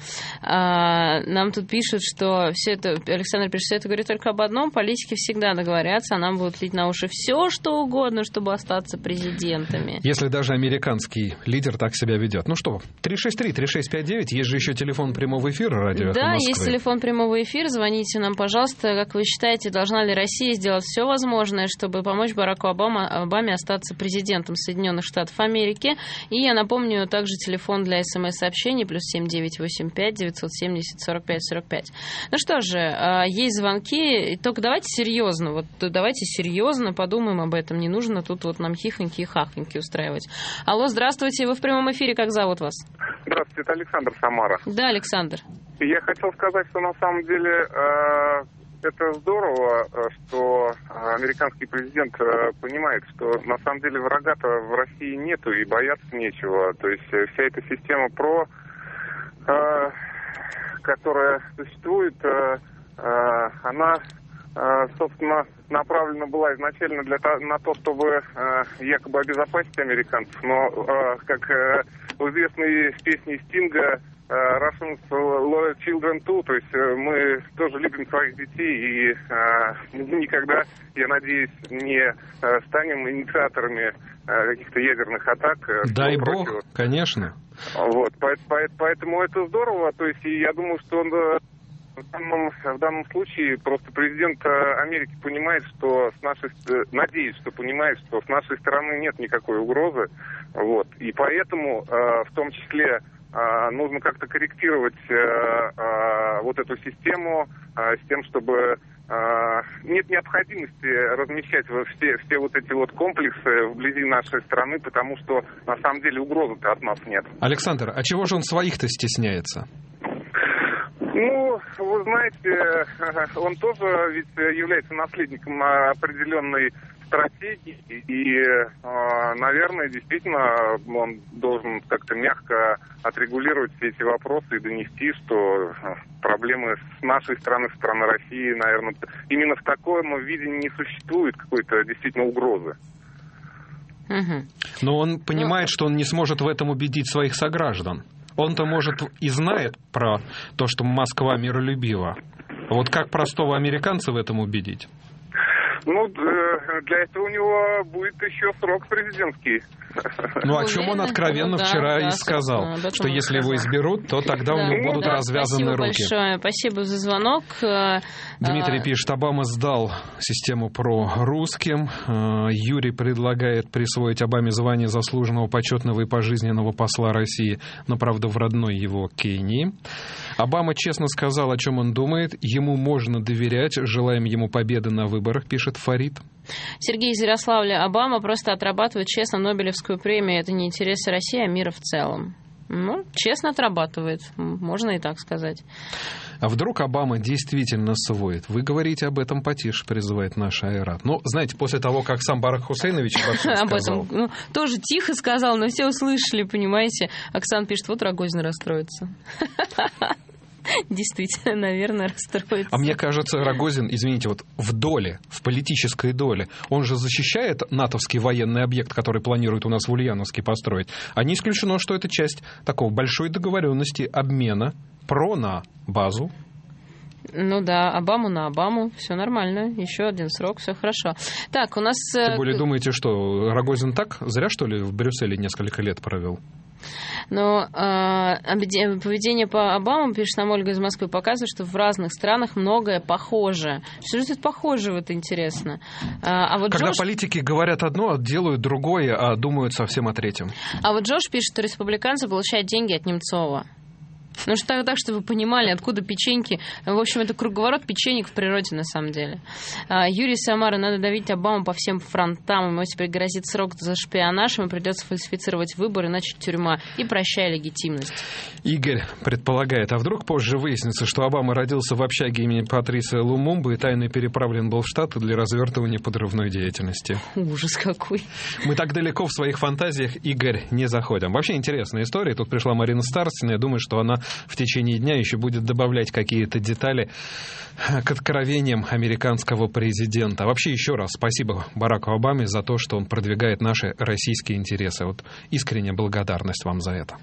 А, нам тут пишут, что все это, Александр пишет, все это говорит только об одном: политики всегда договорятся, а нам будут лить на уши все, что угодно, чтобы остаться президентами. Если даже американский лидер так себя ведет. Ну что, три шесть три три шесть пять девять, есть же еще телефон прямого эфира радио Да, Москвы. Есть телефон прямого эфира, звоните нам, пожалуйста. Как вы считаете, должна ли Россия сделать все возможное, чтобы помочь Бараку Обама, Обаме остаться президентом Соединенных Штатов Америки? И я напомню, также телефон для смс-сообщений плюс семь девять восемь пять девятьсот семьдесят сорок пять сорок пять. Ну что же, есть звонки, только давайте серьезно, вот давайте серьезно подумаем об этом. Не нужно тут вот нам хихоньки и хахоньки устраивать. Алло, здравствуйте, вы в прямом эфире, как зовут вас? Здравствуйте, это Александр, Самара. Да, Александр. Я хотел сказать, что на самом деле э, это здорово, что американский президент понимает, что на самом деле врага-то в России нету и бояться нечего. То есть вся эта система ПРО, э, которая существует, э, э, она, э, собственно, направлена была изначально для то, на то, чтобы э, якобы обезопасить американцев. Но, э, как э, в известной песне Стинга Russians loyal children too, то есть мы тоже любим своих детей и э, никогда, я надеюсь, не э, станем инициаторами э, каких-то ядерных атак. Дай бог, против. Конечно. Вот, поэтому это здорово, то есть я думаю, что он, в, данном, в данном случае просто президент Америки понимает, что с нашей, надеюсь, что понимает, что с нашей стороны нет никакой угрозы, вот, и поэтому э, в том числе нужно как-то корректировать э, э, вот эту систему э, с тем, чтобы э, нет необходимости размещать все, все вот эти вот комплексы вблизи нашей страны, потому что на самом деле угрозы-то от нас нет. Александр, а чего же он своих-то стесняется? Ну, вы знаете, он тоже ведь является наследником определенной стратегии, и, наверное, действительно он должен как-то мягко отрегулировать все эти вопросы и донести, что проблемы с нашей страны, с страны России, наверное, именно в таком виде не существует какой-то действительно угрозы. Но он понимает, что он не сможет в этом убедить своих сограждан. Он-то, может, и знает про то, что Москва миролюбива. Вот как простого американца в этом убедить? Ну, для этого у него будет еще срок президентский. Ну, о чем он откровенно ну, вчера да, и да, сказал, что если его изберут, то тогда да, у него будут да, развязаны спасибо руки. Спасибо большое, спасибо за звонок. Дмитрий пишет, Обама сдал систему про русским. Юрий предлагает присвоить Обаме звание заслуженного, почетного и пожизненного посла России, но, правда, в родной его Кении. Обама честно сказал, о чем он думает. Ему можно доверять. Желаем ему победы на выборах, пишет Фарид. Сергей из Ярославля. Обама просто отрабатывает честно Нобелевскую премию. Это не интересы России, а мира в целом. Ну, честно отрабатывает. Можно и так сказать. А вдруг Обама действительно свой? Вы говорите об этом потише, призывает наш Айрат. Ну, знаете, после того, как сам Барак Хусейнович обо всем сказал. Об этом ну, тоже тихо сказал, но все услышали, понимаете. Оксана пишет, вот Рогозин расстроится. Действительно, наверное, расстроится. А мне кажется, Рогозин, извините, вот в доле, в политической доле, он же защищает натовский военный объект, который планирует у нас в Ульяновске построить. А не исключено, что это часть такого большой договоренности обмена ПРО на базу. Ну да, Обаму на Обаму, все нормально, еще один срок, все хорошо. Так, у нас... Тем более, думаете, что Рогозин так зря, что ли, в Брюсселе несколько лет провел? Но э, поведение по Обаму, пишет нам Ольга из Москвы, показывает, что в разных странах многое похоже. Что же тут похоже, вот интересно. А, а вот Когда Джош... политики говорят одно, а делают другое, а думают совсем о третьем. А вот Джош пишет, что республиканцы получают деньги от Немцова. Ну, что так, чтобы вы понимали, откуда печеньки. В общем, это круговорот печенек в природе, на самом деле. Юрий Самара, надо давить Обаму по всем фронтам. Ему теперь грозит срок за шпионаж, ему придется фальсифицировать выборы, иначе тюрьма. И прощай легитимность. Игорь предполагает, а вдруг позже выяснится, что Обама родился в общаге имени Патриса Лумумбы и тайно переправлен был в Штаты для развертывания подрывной деятельности. Ужас какой. Мы так далеко в своих фантазиях, Игорь, не заходим. Вообще интересная история. Тут пришла Марина Старостина. Я думаю, что она в течение дня еще будет добавлять какие-то детали к откровениям американского президента. Вообще, еще раз спасибо Бараку Обаме за то, что он продвигает наши российские интересы. Вот искренняя благодарность вам за это.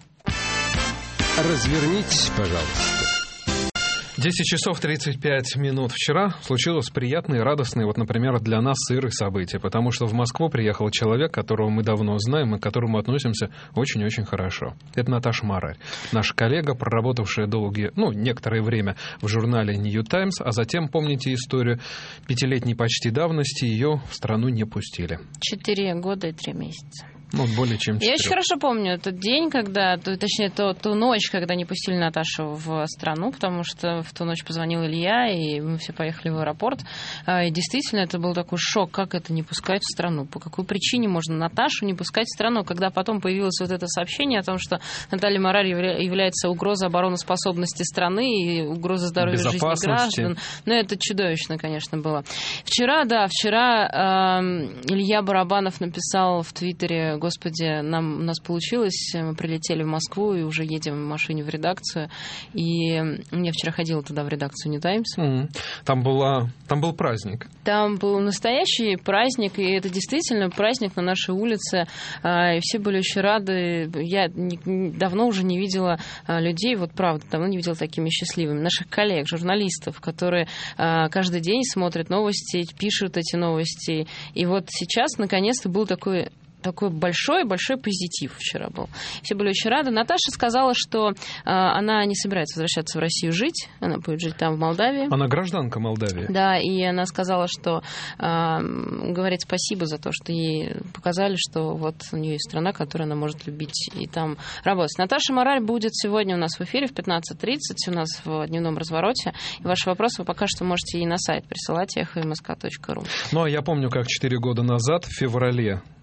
Развернитесь, пожалуйста. десять часов тридцать пять минут. Вчера случилось приятное и радостное, вот, например, для нас с Ирой событие, потому что в Москву приехал человек, которого мы давно знаем и к которому относимся очень-очень хорошо. Это Наташа Марарь, наша коллега, проработавшая долгие, ну, некоторое время в журнале New Times, а затем, помните историю, пятилетней почти давности ее в страну не пустили. Четыре года и три месяца. Ну, более чем четыре. Я очень хорошо помню тот день, когда, точнее, ту, ту ночь, когда не пустили Наташу в страну, потому что в ту ночь позвонил Илья, и мы все поехали в аэропорт. И действительно, это был такой шок, как это не пускать в страну. По какой причине можно Наташу не пускать в страну, когда потом появилось вот это сообщение о том, что Наталья Марарь является угрозой обороноспособности страны и угрозой здоровья жизни граждан. Ну, это чудовищно, конечно, было. Вчера, да, вчера э, Илья Барабанов написал в Твиттере: Господи, нам, у нас получилось, мы прилетели в Москву и уже едем в машине в редакцию. И я вчера ходила туда, в редакцию New Times. Mm-hmm. Там, была, там был праздник. Там был настоящий праздник, и это действительно праздник на нашей улице. И все были очень рады. Я давно уже не видела людей, вот правда, давно не видела такими счастливыми. Наших коллег, журналистов, которые каждый день смотрят новости, пишут эти новости. И вот сейчас, наконец-то, был такой... Такой большой-большой позитив вчера был. Все были очень рады. Наташа сказала, что э, она не собирается возвращаться в Россию жить. Она будет жить там, в Молдавии. Она гражданка Молдавии. Да, и она сказала, что э, говорит спасибо за то, что ей показали, что вот у нее есть страна, которую она может любить и там работать. Наташа Марарь будет сегодня у нас в эфире в пятнадцать тридцать, у нас в дневном развороте. И ваши вопросы вы пока что можете и на сайт присылать, эхо эм эс ка точка ру. Ну, а я помню, как четыре года назад, в феврале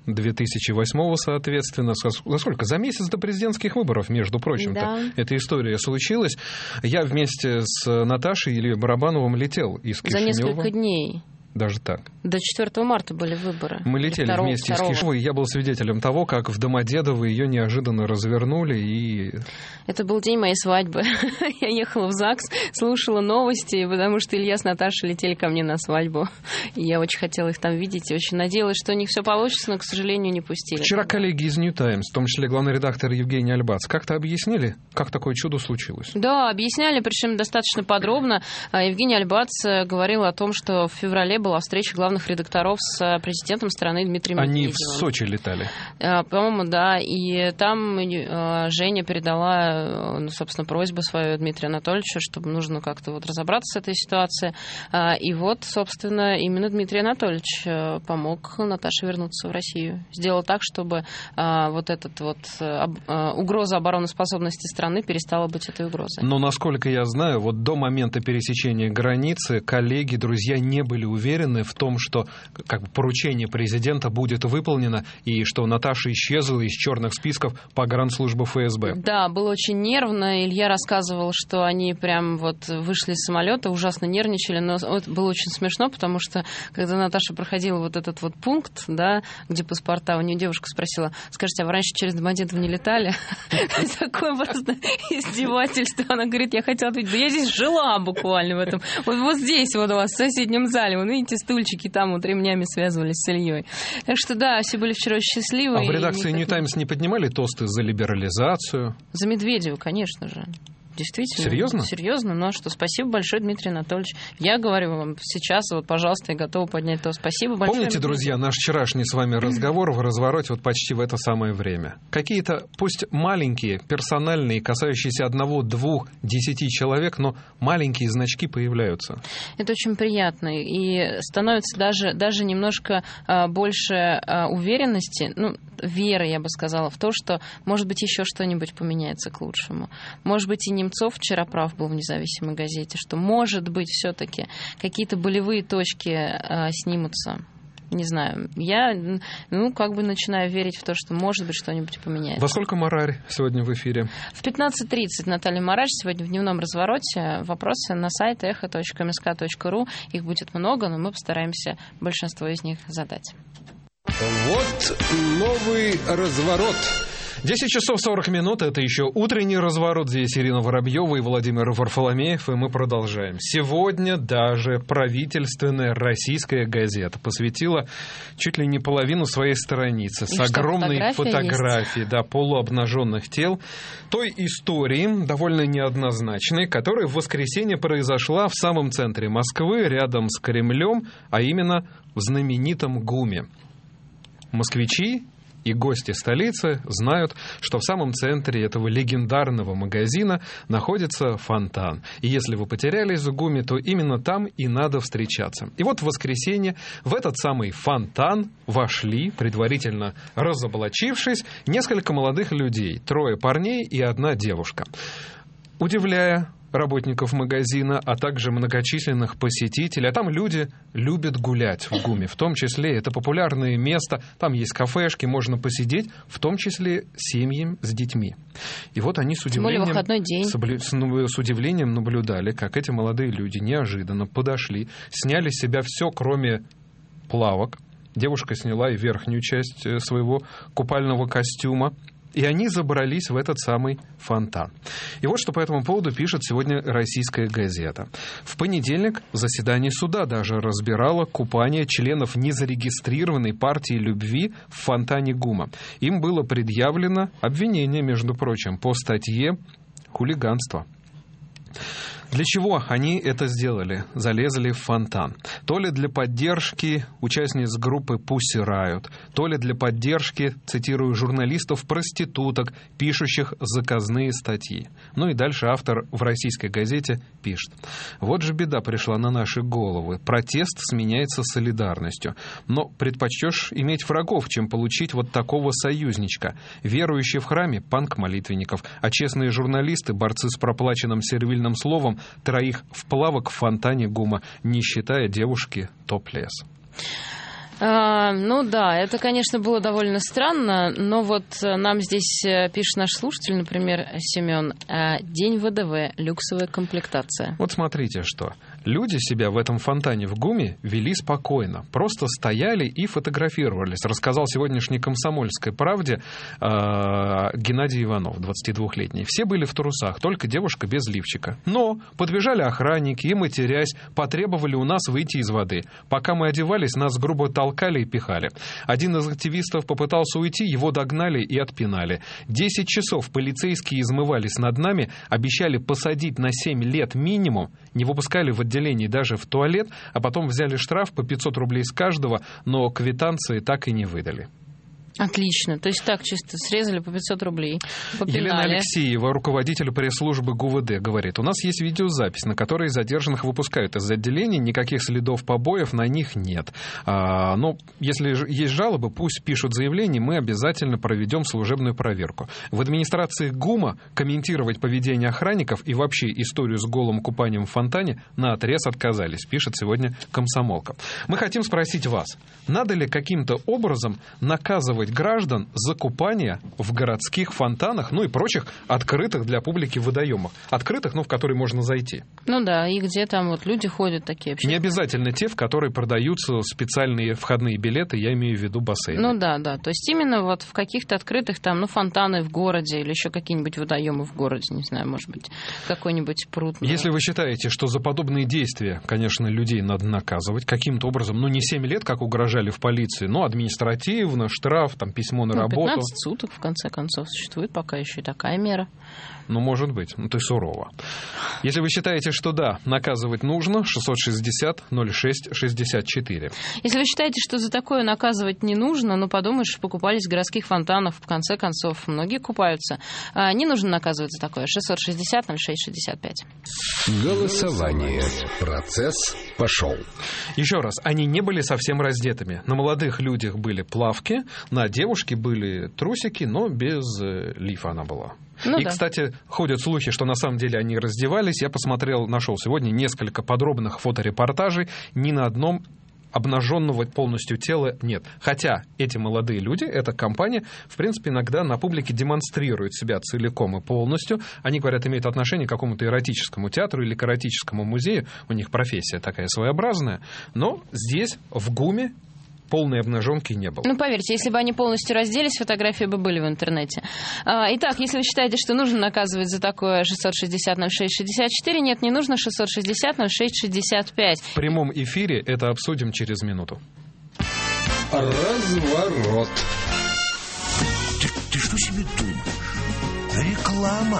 две тысячи восьмого, соответственно. За сколько? За месяц до президентских выборов, между прочим-то, да. Эта история случилась. Я вместе с Наташей и Ильей Барабановым летел из Кишинева. За несколько дней. Даже так. До четвёртого марта были выборы. Мы летели второго, вместе второго. из Кишинева, и я был свидетелем того, как в Домодедово ее неожиданно развернули. И... Это был день моей свадьбы. Я ехала в ЗАГС, слушала новости, потому что Илья с Наташей летели ко мне на свадьбу. И я очень хотела их там видеть, и очень надеялась, что у них все получится, но, к сожалению, не пустили. Вчера коллеги из New Times, в том числе главный редактор Евгений Альбац, как-то объяснили, как такое чудо случилось? Да, объясняли, причем достаточно подробно. Евгений Альбац говорил о том, что в феврале была встреча главных редакторов с президентом страны Дмитрием Медведевым. Они в Сочи летали? По-моему, да. И там Женя передала, ну, собственно, просьбу свою Дмитрию Анатольевичу, чтобы нужно как-то вот разобраться с этой ситуацией. И вот, собственно, именно Дмитрий Анатольевич помог Наташе вернуться в Россию. Сделал так, чтобы вот эта вот угроза обороноспособности страны перестала быть этой угрозой. Но, насколько я знаю, вот до момента пересечения границы коллеги, друзья не были уверены в том, что как бы, поручение президента будет выполнено, и что Наташа исчезла из черных списков погранслужбы эф эс бэ. Да, было очень нервно. Илья рассказывал, что они прям вот вышли из самолета, ужасно нервничали, но это было очень смешно, потому что когда Наташа проходила вот этот вот пункт, да, где паспорта, у нее девушка спросила: скажите, а вы раньше через Домодедово не летали? Такое просто издевательство. Она говорит: я хотела ответить, да я здесь жила буквально в этом, вот здесь вот у вас, в соседнем зале, вон видите, стульчики там вот ремнями связывались с Ильей. Так что да, все были вчера счастливы. А в редакции New Times не поднимали тосты за либерализацию? За Медведева, конечно же. Действительно. Серьезно? Серьезно. Ну а что, спасибо большое, Дмитрий Анатольевич. Я говорю вам сейчас, вот, пожалуйста, я готова поднять то. Спасибо большое. Помните, друзья, наш вчерашний с вами разговор в развороте вот почти в это самое время? Какие-то, пусть маленькие, персональные, касающиеся одного, двух, десяти человек, но маленькие значки появляются. Это очень приятно. И становится даже, даже немножко а, больше а, уверенности, ну, веры, я бы сказала, в то, что, может быть, еще что-нибудь поменяется к лучшему. Может быть, и Немцов вчера прав был в «Независимой газете», что, может быть, все-таки какие-то болевые точки а, снимутся. Не знаю. Я, ну, как бы начинаю верить в то, что, может быть, что-нибудь поменяется. Во сколько Марарь сегодня в эфире? В пятнадцать тридцать Наталья Марарь сегодня в дневном развороте. Вопросы на сайт эхо точка эм эс ка точка ру. Их будет много, но мы постараемся большинство из них задать. Вот новый разворот. десять часов сорок минут, это еще утренний разворот. Здесь Ирина Воробьева и Владимир Варфоломеев, и мы продолжаем. Сегодня даже правительственная российская газета посвятила чуть ли не половину своей страницы и с огромной фотографией, да, полуобнаженных тел той истории, довольно неоднозначной, которая в воскресенье произошла в самом центре Москвы, рядом с Кремлем, а именно в знаменитом ГУМе. Москвичи и гости столицы знают, что в самом центре этого легендарного магазина находится фонтан. И если вы потерялись в ГУМе, то именно там и надо встречаться. И вот в воскресенье в этот самый фонтан вошли, предварительно разоблачившись, несколько молодых людей. Трое парней и одна девушка. Удивляя работников магазина, а также многочисленных посетителей. А там люди любят гулять в ГУМе. В том числе это популярное место. Там есть кафешки, можно посидеть, в том числе семьям с детьми. И вот они с удивлением, с, ну, с удивлением наблюдали, как эти молодые люди неожиданно подошли, сняли с себя все, кроме плавок. Девушка сняла и верхнюю часть своего купального костюма. И они забрались в этот самый фонтан. И вот что по этому поводу пишет сегодня российская газета. В понедельник заседание суда даже разбирало купание членов незарегистрированной партии любви в фонтане ГУМа. Им было предъявлено обвинение, между прочим, по статье «Хулиганство». Для чего они это сделали? Залезли в фонтан. То ли для поддержки участниц группы Pussy Riot, то ли для поддержки, цитирую, журналистов-проституток, пишущих заказные статьи. Ну и дальше автор в российской газете пишет. Вот же беда пришла на наши головы. Протест сменяется солидарностью. Но предпочтешь иметь врагов, чем получить вот такого союзничка. Верующие в храме — панк молитвенников, а честные журналисты, борцы с проплаченным сервильным словом, троих вплавок в фонтане ГУМа, не считая девушки топлес. А, А, ну да, это, конечно, было довольно странно, но вот нам здесь пишет наш слушатель, например, Семен, день ВДВ, люксовая комплектация. Вот смотрите, что. Люди себя в этом фонтане в ГУМе вели спокойно, просто стояли и фотографировались. Рассказал сегодняшней «Комсомольской правде» э, Геннадий Иванов, двадцатидвухлетний. Все были в трусах, только девушка без лифчика. Но подбежали охранники и, матерясь, потребовали у нас выйти из воды. Пока мы одевались, нас грубо толкали и пихали. Один из активистов попытался уйти, его догнали и отпинали. Десять часов полицейские измывались над нами, обещали посадить на семь лет минимум, не выпускали в отделении даже в туалет, а потом взяли штраф по пятьсот рублей с каждого, но квитанции так и не выдали. Отлично. То есть так чисто срезали по пятьсот рублей. Попинали. Елена Алексеева, руководитель пресс-службы ГУВД, говорит, у нас есть видеозапись, на которой задержанных выпускают из отделений, никаких следов побоев на них нет. А, но если есть жалобы, пусть пишут заявление, мы обязательно проведем служебную проверку. В администрации ГУМа комментировать поведение охранников и вообще историю с голым купанием в фонтане наотрез отказались, пишет сегодня «Комсомолка». Мы хотим спросить вас, надо ли каким-то образом наказывать граждан за купание в городских фонтанах, ну и прочих открытых для публики водоемах. Открытых, но в которые можно зайти. Ну да, и где там вот люди ходят такие. Не обязательно те, в которые продаются специальные входные билеты, я имею в виду бассейны. Ну да, да. То есть именно вот в каких-то открытых там, ну, фонтаны в городе или еще какие-нибудь водоемы в городе, не знаю, может быть, какой-нибудь пруд. Да. Если вы считаете, что за подобные действия, конечно, людей надо наказывать каким-то образом, ну не семь лет, как угрожали в полиции, но административно, штраф, там письмо на ну, работу. пятнадцать суток, в конце концов, существует пока еще и такая мера. Ну, может быть, ну ты сурово. Если вы считаете, что да, наказывать нужно, шестьсот шестьдесят ноль шесть шестьдесят четыре. Если вы считаете, что за такое наказывать не нужно, ну, подумаешь, покупались в городских фонтанах, в конце концов, многие купаются. А, не нужно наказывать за такое. шестьсот шестьдесят ноль шесть шестьдесят пять. Голосование. Процесс пошел. Еще раз, они не были совсем раздетыми. На молодых людях были плавки, на девушке были трусики, но без э, лифа она была. Ну, и, да. Кстати, ходят слухи, что на самом деле они раздевались. Я посмотрел, нашел сегодня несколько подробных фоторепортажей. Ни на одном обнаженного полностью тела нет. Хотя эти молодые люди, эта компания, в принципе, иногда на публике демонстрирует себя целиком и полностью. Они, говорят, имеют отношение к какому-то эротическому театру или к эротическому музею. У них профессия такая своеобразная. Но здесь, в ГУМе, полной обнаженки не было. Ну, поверьте, если бы они полностью разделись, фотографии бы были в интернете. Итак, если вы считаете, что нужно наказывать за такое шестьсот шестьдесят ноль шесть шестьдесят четыре, нет, не нужно шестьсот шестьдесят ноль шесть шестьдесят пять. В прямом эфире это обсудим через минуту. Разворот. Ты, ты что себе думаешь? Реклама.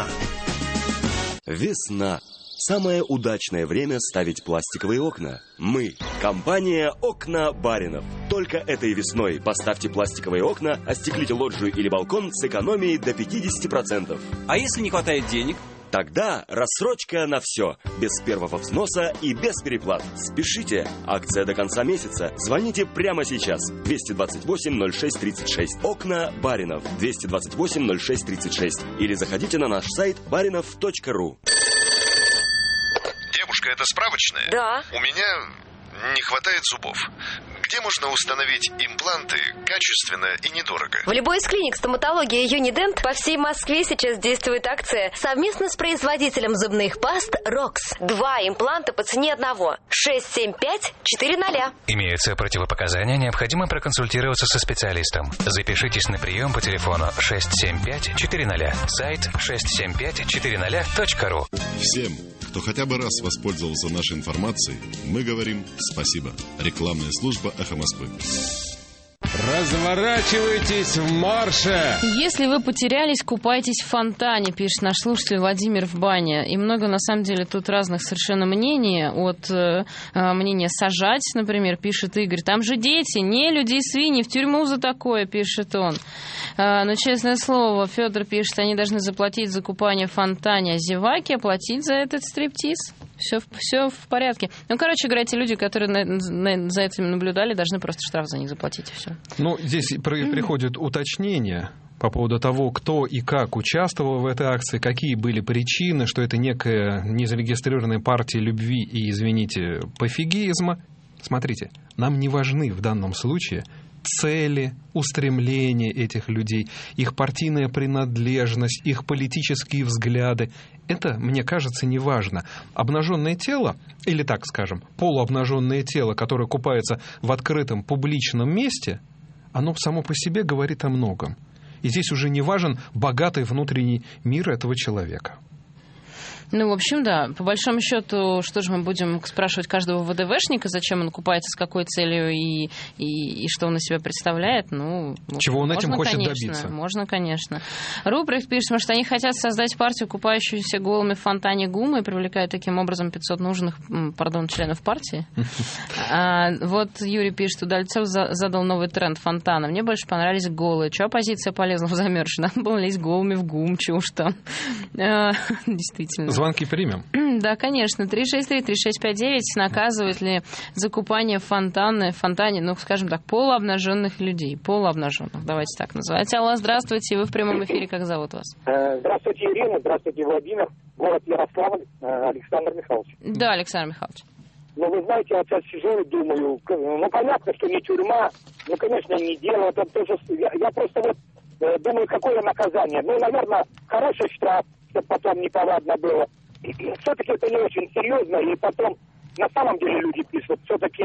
Весна. Самое удачное время ставить пластиковые окна. Мы – компания «Окна Баринов». Только этой весной поставьте пластиковые окна, остеклите лоджию или балкон с экономией до пятьдесят процентов. А если не хватает денег? Тогда рассрочка на все, без первого взноса и без переплат. Спешите, акция до конца месяца. Звоните прямо сейчас. двести двадцать восемь ноль шесть тридцать шесть. Окна Баринов. двести двадцать восемь ноль шесть тридцать шесть. Или заходите на наш сайт баринов точка ру. Девушка, это справочная? Да. У меня не хватает зубов. Где можно установить импланты качественно и недорого? В любой из клиник стоматологии Юнидент по всей Москве сейчас действует акция совместно с производителем зубных паст «Рокс». Два импланта по цене одного. шесть семь пять четыре ноль. Имеются противопоказания, необходимо проконсультироваться со специалистом. Запишитесь на прием по телефону шесть семь пять четыре ноль. Сайт шесть семь пять четыре ноль точка ру. Всем, кто хотя бы раз воспользовался нашей информацией, мы говорим спасибо. Рекламная служба «Эхо Москвы». Разворачивайтесь в марше! Если вы потерялись, купайтесь в фонтане, пишет наш слушатель Владимир в бане. И много, на самом деле, тут разных совершенно мнений. От э, мнения сажать, например, пишет Игорь. Там же дети, не люди и свиньи, в тюрьму за такое, пишет он. Э, но, честное слово, Федор пишет, они должны заплатить за купание в фонтане, а зеваки оплатить за этот стриптиз. Все, все в порядке. Ну, короче говоря, те люди, которые на, на, за этим наблюдали, должны просто штраф за них заплатить, и все. Ну, здесь при, приходит уточнение по поводу того, кто и как участвовал в этой акции, какие были причины, что это некая незарегистрированная партия любви и, извините, пофигизма. Смотрите, нам не важны в данном случае цели, устремления этих людей, их партийная принадлежность, их политические взгляды. Это, мне кажется, не важно. Обнаженное тело, или так скажем, полуобнаженное тело, которое купается в открытом публичном месте, оно само по себе говорит о многом. И здесь уже не важен богатый внутренний мир этого человека. Ну, в общем, да. По большому счету, что же мы будем спрашивать каждого ВДВшника, зачем он купается, с какой целью и, и, и что он из себя представляет? Ну, чего он этим можно, хочет конечно, добиться? Можно, конечно. Рубрик пишет, что они хотят создать партию, купающуюся голыми в фонтане ГУМа, и привлекают таким образом пятьсот нужных, пардон, членов партии. А, вот Юрий пишет, Удальцов задал новый тренд фонтана. Мне больше понравились голые. Чего оппозиция полезла в замерзший? Надо было лезть голыми в ГУМ, чего уж там. Действительно. Звонки примем. Да, конечно. три шесть три три шесть пять девять. Наказывает ли за купание в фонтане, в фонтане, ну, скажем так, полуобнаженных людей? Полуобнаженных, давайте так называть. Алло, здравствуйте, вы в прямом эфире, как зовут вас? Здравствуйте, Ирина, здравствуйте, Владимир, город Ярославль, Александр Михайлович. Да, Александр Михайлович. Ну, вы знаете, я сейчас сижу и думаю, ну, понятно, что не тюрьма, ну, конечно, не дело, это тоже, я, я просто вот э, думаю, какое наказание. Ну, наверное, хороший штраф, чтобы потом неповадно было. И, и все-таки это не очень серьезно, и потом, на самом деле, люди пишут, все-таки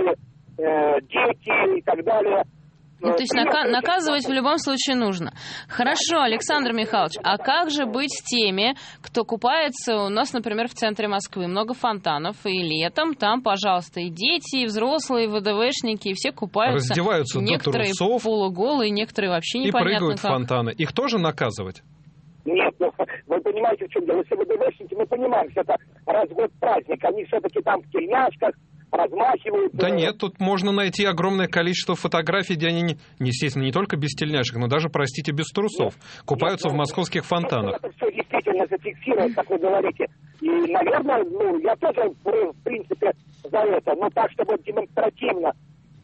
э, дети и так далее. Ну, то есть нака- наказывать в любом случае нужно. Хорошо, Александр Михайлович, а как же быть с теми, кто купается у нас, например, в центре Москвы? Много фонтанов, и летом там, пожалуйста, и дети, и взрослые, и ВДВшники, и все купаются. Раздеваются некоторые до трусов. Полуголые, некоторые вообще непонятно и прыгают как. в фонтаны. Их тоже наказывать? Нет, ну, вы понимаете, в чем дело. Если ВДВшники, мы понимаем, что это раз в год праздник, они все-таки там в тельняшках, размахивают. Да нет, тут можно найти огромное количество фотографий, где они, естественно, не только без тельняшек, но даже, простите, без трусов, нет, купаются нет, в московских фонтанах. Это все действительно зафиксировать, как вы говорите. И, наверное, ну, я тоже, в принципе, за это. Но так, чтобы демонстративно,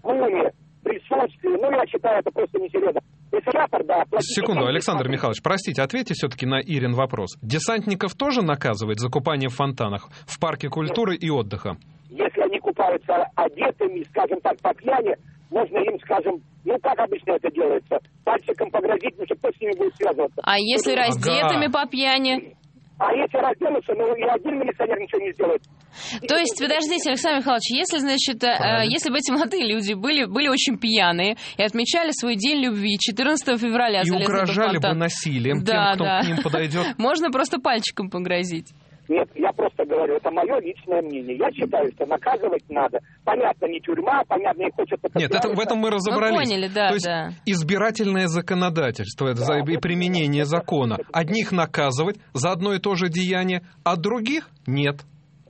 в присутствии, ну, я считаю, это просто несерьезно. Эскалатор, да, Секунду, Александр Михайлович, простите, ответьте все-таки на Ирин вопрос. Десантников тоже наказывают за купание в фонтанах в парке культуры и отдыха? Если они купаются одетыми, скажем так, по пьяни, можно им, скажем, ну, как обычно это делается, пальчиком погрозить, ну, что кто с ними будет связываться. А если ну, раздетыми ага. по пьяни? А если разденутся, ну, и один милиционер ничего не сделает. То есть, подождите, Александр Михайлович, если, значит, э, если бы эти молодые люди были, были очень пьяные и отмечали свой день любви четырнадцатого февраля, и угрожали бы насилием да, тем, кто да. к ним подойдет. Можно просто пальчиком погрозить. Нет, я просто говорю, это мое личное мнение. Я считаю, что наказывать надо. Понятно, не тюрьма, понятно, не хочется... Нет, это, в этом мы разобрались. Мы поняли, да, То есть да. избирательное законодательство это да, и применение закона. Одних наказывать за одно и то же деяние, а других нет.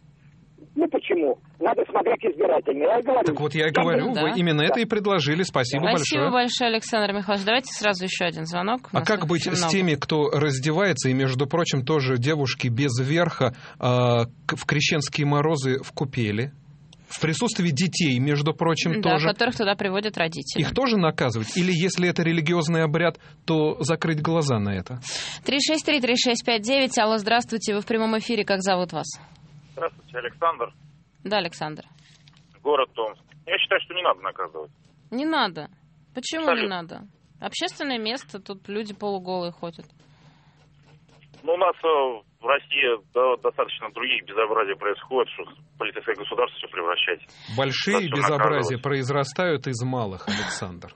Ну почему? Надо смотреть избирательно. Я говорю. Так вот я и говорю, да. вы именно да. это и предложили. Спасибо, Спасибо большое. Спасибо большое, Александр Михайлович. Давайте сразу еще один звонок. А как быть с теми, кто раздевается, и, между прочим, тоже девушки без верха э, в крещенские морозы в купели? В присутствии детей, между прочим, да, тоже. которых туда приводят родители. Их тоже наказывать? Или, если это религиозный обряд, то закрыть глаза на это? три шесть три три шесть пять девять. Алло, здравствуйте. Вы в прямом эфире. Как зовут вас? Здравствуйте, Александр. Да, Александр. Город Томск. Я считаю, что не надо наказывать. Не надо. Почему Абсолютно. не надо? Общественное место, тут люди полуголые ходят. Ну, у нас э, в России да, достаточно других безобразий происходит, что полицейское государство все превращать. Большие безобразия произрастают из малых, Александр.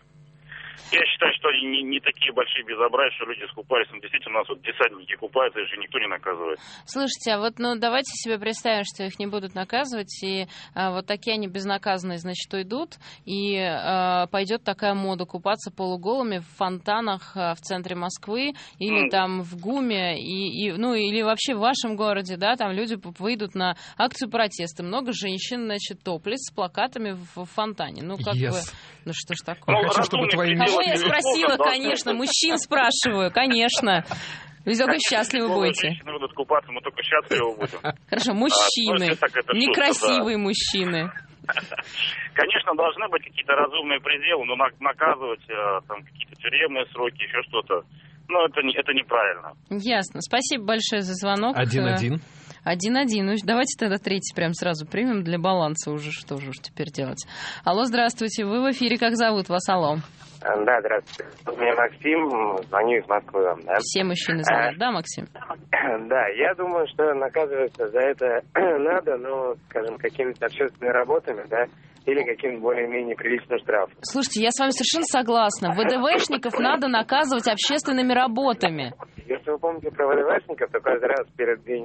Я считаю, что они не, не такие большие безобразия, что люди искупались. Но действительно, у нас вот десантники купаются, их же никто не наказывает. Слушайте, а вот ну давайте себе представим, что их не будут наказывать, и а, вот такие они безнаказанные, значит, уйдут, и а, пойдет такая мода купаться полуголыми в фонтанах а, в центре Москвы, или mm. там в ГУМе, и, и, ну или вообще в вашем городе, да, там люди выйдут на акцию протеста. Много женщин, значит, топлес с плакатами в, в фонтане. Ну, как yes. бы, ну что ж такое? Ну, хочу, чтобы твои Кого я спросила, конечно, мужчин спрашиваю, конечно. Вы только счастливы будете. Женщины будут купаться, мы только счастливы будем. Хорошо, мужчины, а, некрасивые да. мужчины. Конечно, должны быть какие-то разумные пределы, но наказывать там какие-то тюремные сроки, еще что-то, ну, это, не, это неправильно. Ясно. Спасибо большое за звонок. Один-один. Один-один. Ну, давайте тогда третий прям сразу примем для баланса уже. Что же уж теперь делать? Алло, здравствуйте. Вы в эфире. Как зовут вас? Алло. Да, здравствуйте. Меня Максим, звоню из Москвы вам, да? Все мужчины звонят, а, да, Максим? Да, я думаю, что наказываться за это надо, но, скажем, какими-то общественными работами, да, или каким-то более-менее приличным штрафом. Слушайте, я с вами совершенно согласна. ВДВшников надо наказывать общественными работами. Если вы помните про ВДВшников, то каждый раз перед днем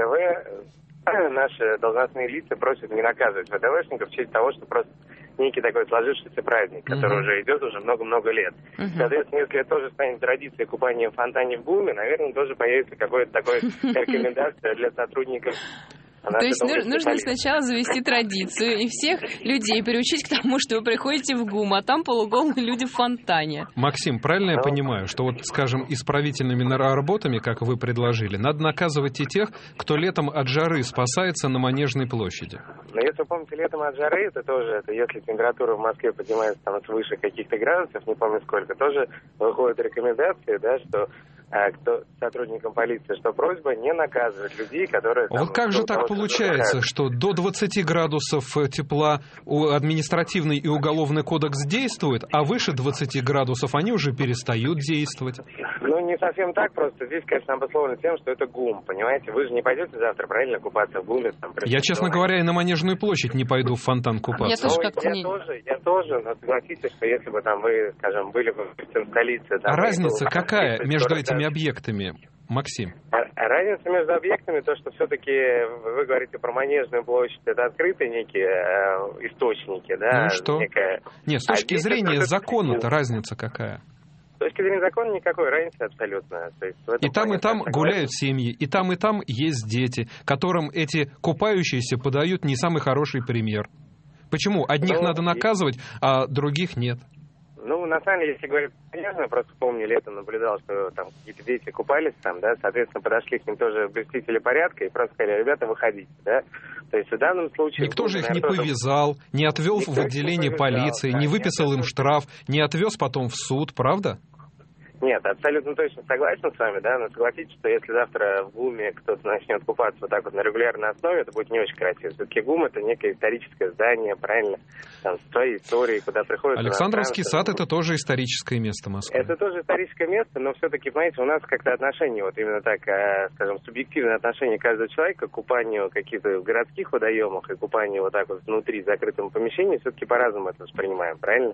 ВДВ наши должностные лица просят не наказывать ВДВшников в честь того, что просто некий такой сложившийся праздник, который uh-huh. уже идет уже много-много лет. Uh-huh. Соответственно, если это тоже станет традицией купания в фонтане в ГУМе, наверное, тоже появится какая-то такая рекомендация для сотрудников. То есть ну, нужно сначала завести традицию и всех людей приучить к тому, что вы приходите в ГУМ, а там полуголые люди в фонтане. Максим, правильно я ну, понимаю, что вот, скажем, исправительными работами, как вы предложили, надо наказывать и тех, кто летом от жары спасается на Манежной площади? Но если вы помните, летом от жары, это тоже, это если температура в Москве поднимается там свыше каких-то градусов, не помню сколько, тоже выходят рекомендации, да, что а, кто сотрудникам полиции, что просьба не наказывать людей, которые... Там, вот как же так получается, что до двадцати градусов тепла административный и уголовный кодекс действует, а выше двадцати градусов они уже перестают действовать? Ну, не совсем так, просто здесь, конечно, обусловлено тем, что это ГУМ, понимаете? Вы же не пойдете завтра, правильно, купаться в ГУМе? Там, я, честно говоря, и на Манежную площадь не пойду в фонтан купаться. Я тоже как-то не... Я тоже, я тоже, но согласитесь, что если бы там вы, скажем, были бы в столице... Там, а разница был, какая там, между этими объектами, Максим? А, а разница между объектами, то, что все-таки вы говорите про Манежную площадь, это открытые некие э, источники, да? Ну и что? Некая... Нет, с точки а зрения закона-то разница какая? С точки зрения закона никакой разницы абсолютно. То есть и там, и там гуляют семьи, и там, и там есть дети, которым эти купающиеся подают не самый хороший пример. Почему? Одних ну, надо наказывать, а других нет. Ну, на самом деле, если говорить серьезно, просто помню, летом наблюдал, что там какие-то дети купались там, да, соответственно, подошли к ним тоже блюстители порядка и просто сказали: ребята, выходите, да. То есть в данном случае... Никто же их не повязал, не отвел в отделение полиции, не выписал им штраф, не отвез потом в суд, правда? Нет, абсолютно точно согласен с вами, да, но согласитесь, что если завтра в ГУМе кто-то начнет купаться вот так вот на регулярной основе, это будет не очень красиво. Все-таки ГУМ — это некое историческое здание, правильно, там, с своей историей, куда приходят... Александровский сад — это тоже историческое место Москвы. Это тоже историческое место, но все-таки, понимаете, у нас как-то отношение, вот именно так, скажем, субъективное отношение каждого человека к купанию каких-то в городских водоемах и купанию вот так вот внутри закрытого помещения все-таки по-разному это воспринимаем, правильно?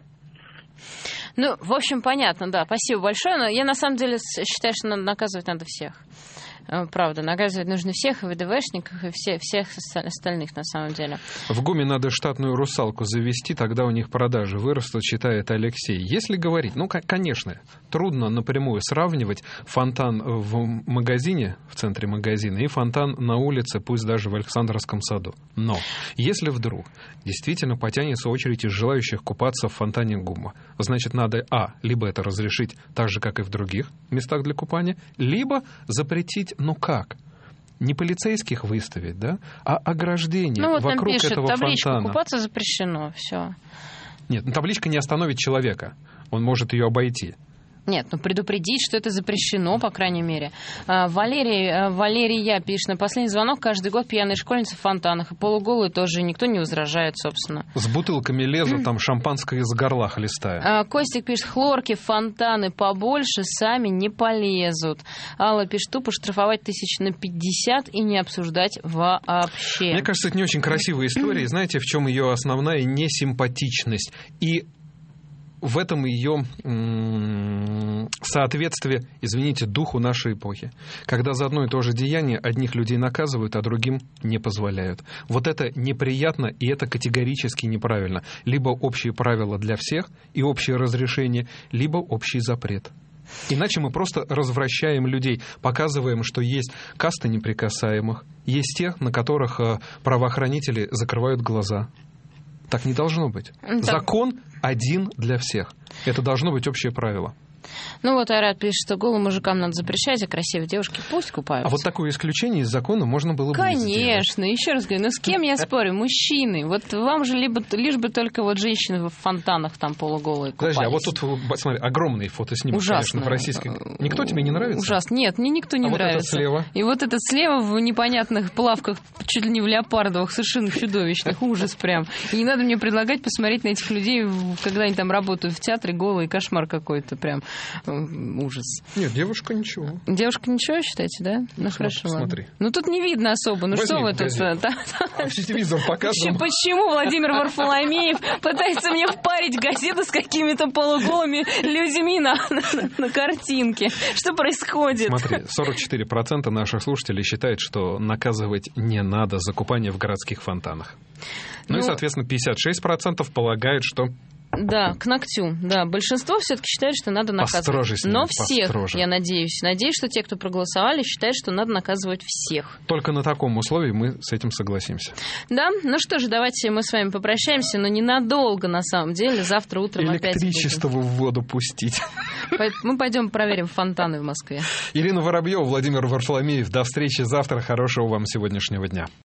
Ну, в общем, понятно, да. Спасибо большое. Но я на самом деле считаю, что надо наказывать надо всех. Правда, наказывать нужно всех, и ВДВшников, и все, всех остальных, на самом деле. В ГУМе надо штатную русалку завести, тогда у них продажи вырастут, считает Алексей. Если говорить, ну, конечно, трудно напрямую сравнивать фонтан в магазине, в центре магазина, и фонтан на улице, пусть даже в Александровском саду. Но если вдруг действительно потянется очередь из желающих купаться в фонтане ГУМа, значит, надо, а, либо это разрешить так же, как и в других местах для купания, либо запретить. Ну как? Не полицейских выставить, да? А ограждение ну, вот вокруг пишет, этого табличку, фонтана. Купаться запрещено, все. Нет, ну, табличка не остановит человека. Он может ее обойти. Нет, ну предупредить, что это запрещено, по крайней мере. А, Валерий, а, Валерия пишет: на последний звонок каждый год пьяные школьницы в фонтанах. И полуголые тоже никто не возражает, собственно. С бутылками лезут, там шампанское из горла хлестая. А, Костик пишет: хлорки, фонтаны побольше, сами не полезут. Алла пишет: тупо штрафовать тысяч на пятьдесят и не обсуждать вообще. Мне кажется, это не очень красивая история. Знаете, в чем ее основная несимпатичность? И в этом ее м- соответствие, извините, духу нашей эпохи. Когда за одно и то же деяние одних людей наказывают, а другим не позволяют. Вот это неприятно, и это категорически неправильно. Либо общие правила для всех и общее разрешение, либо общий запрет. Иначе мы просто развращаем людей, показываем, что есть касты неприкасаемых, есть те, на которых правоохранители закрывают глаза. Так не должно быть. Так. Закон один для всех. Это должно быть общее правило. Ну вот Айрат пишет, что голым мужикам надо запрещать, а красивые девушки пусть купаются. А вот такое исключение из закона можно было бы Конечно, еще раз говорю, ну с кем я спорю? Мужчины. Вот вам же либо, лишь бы только вот женщины в фонтанах там полуголые купались. Подожди, а вот тут, смотри, огромный фотоснимок, ужасно. Конечно, в российской... Никто тебе не нравится? Ужасно. Нет, мне никто не а нравится. Вот этот слева? И вот этот слева в непонятных плавках, чуть ли не в леопардовых, совершенно чудовищных. Ужас прям. И не надо мне предлагать посмотреть на этих людей, когда они там работают в театре, голые, кошмар какой-то прям. Ужас. Нет, девушка ничего. Девушка ничего, считаете, да? Ну, ну хорошо. Смотри. Ладно. Ну, тут не видно особо. Ну, возьми что вы тут... А телевизор показывал. Почему Владимир Варфоломеев пытается мне впарить газету с какими-то полуголыми людьми на, на, на картинке? Что происходит? Смотри, сорок четыре процента наших слушателей считают, что наказывать не надо за купание в городских фонтанах. Ну, ну и, соответственно, пятьдесят шесть процентов полагают, что... Да, к ногтю. Да, большинство все-таки считает, что надо наказывать. Построже, Но всех, построже. Я надеюсь. Надеюсь, что те, кто проголосовали, считают, что надо наказывать всех. Только на таком условии мы с этим согласимся. Да, ну что ж, давайте мы с вами попрощаемся, но ненадолго, на самом деле. Завтра утром опять будем. Электричество в воду пустить. Мы пойдем проверим фонтаны в Москве. Ирина Воробьева, Владимир Варфоломеев. До встречи завтра. Хорошего вам сегодняшнего дня.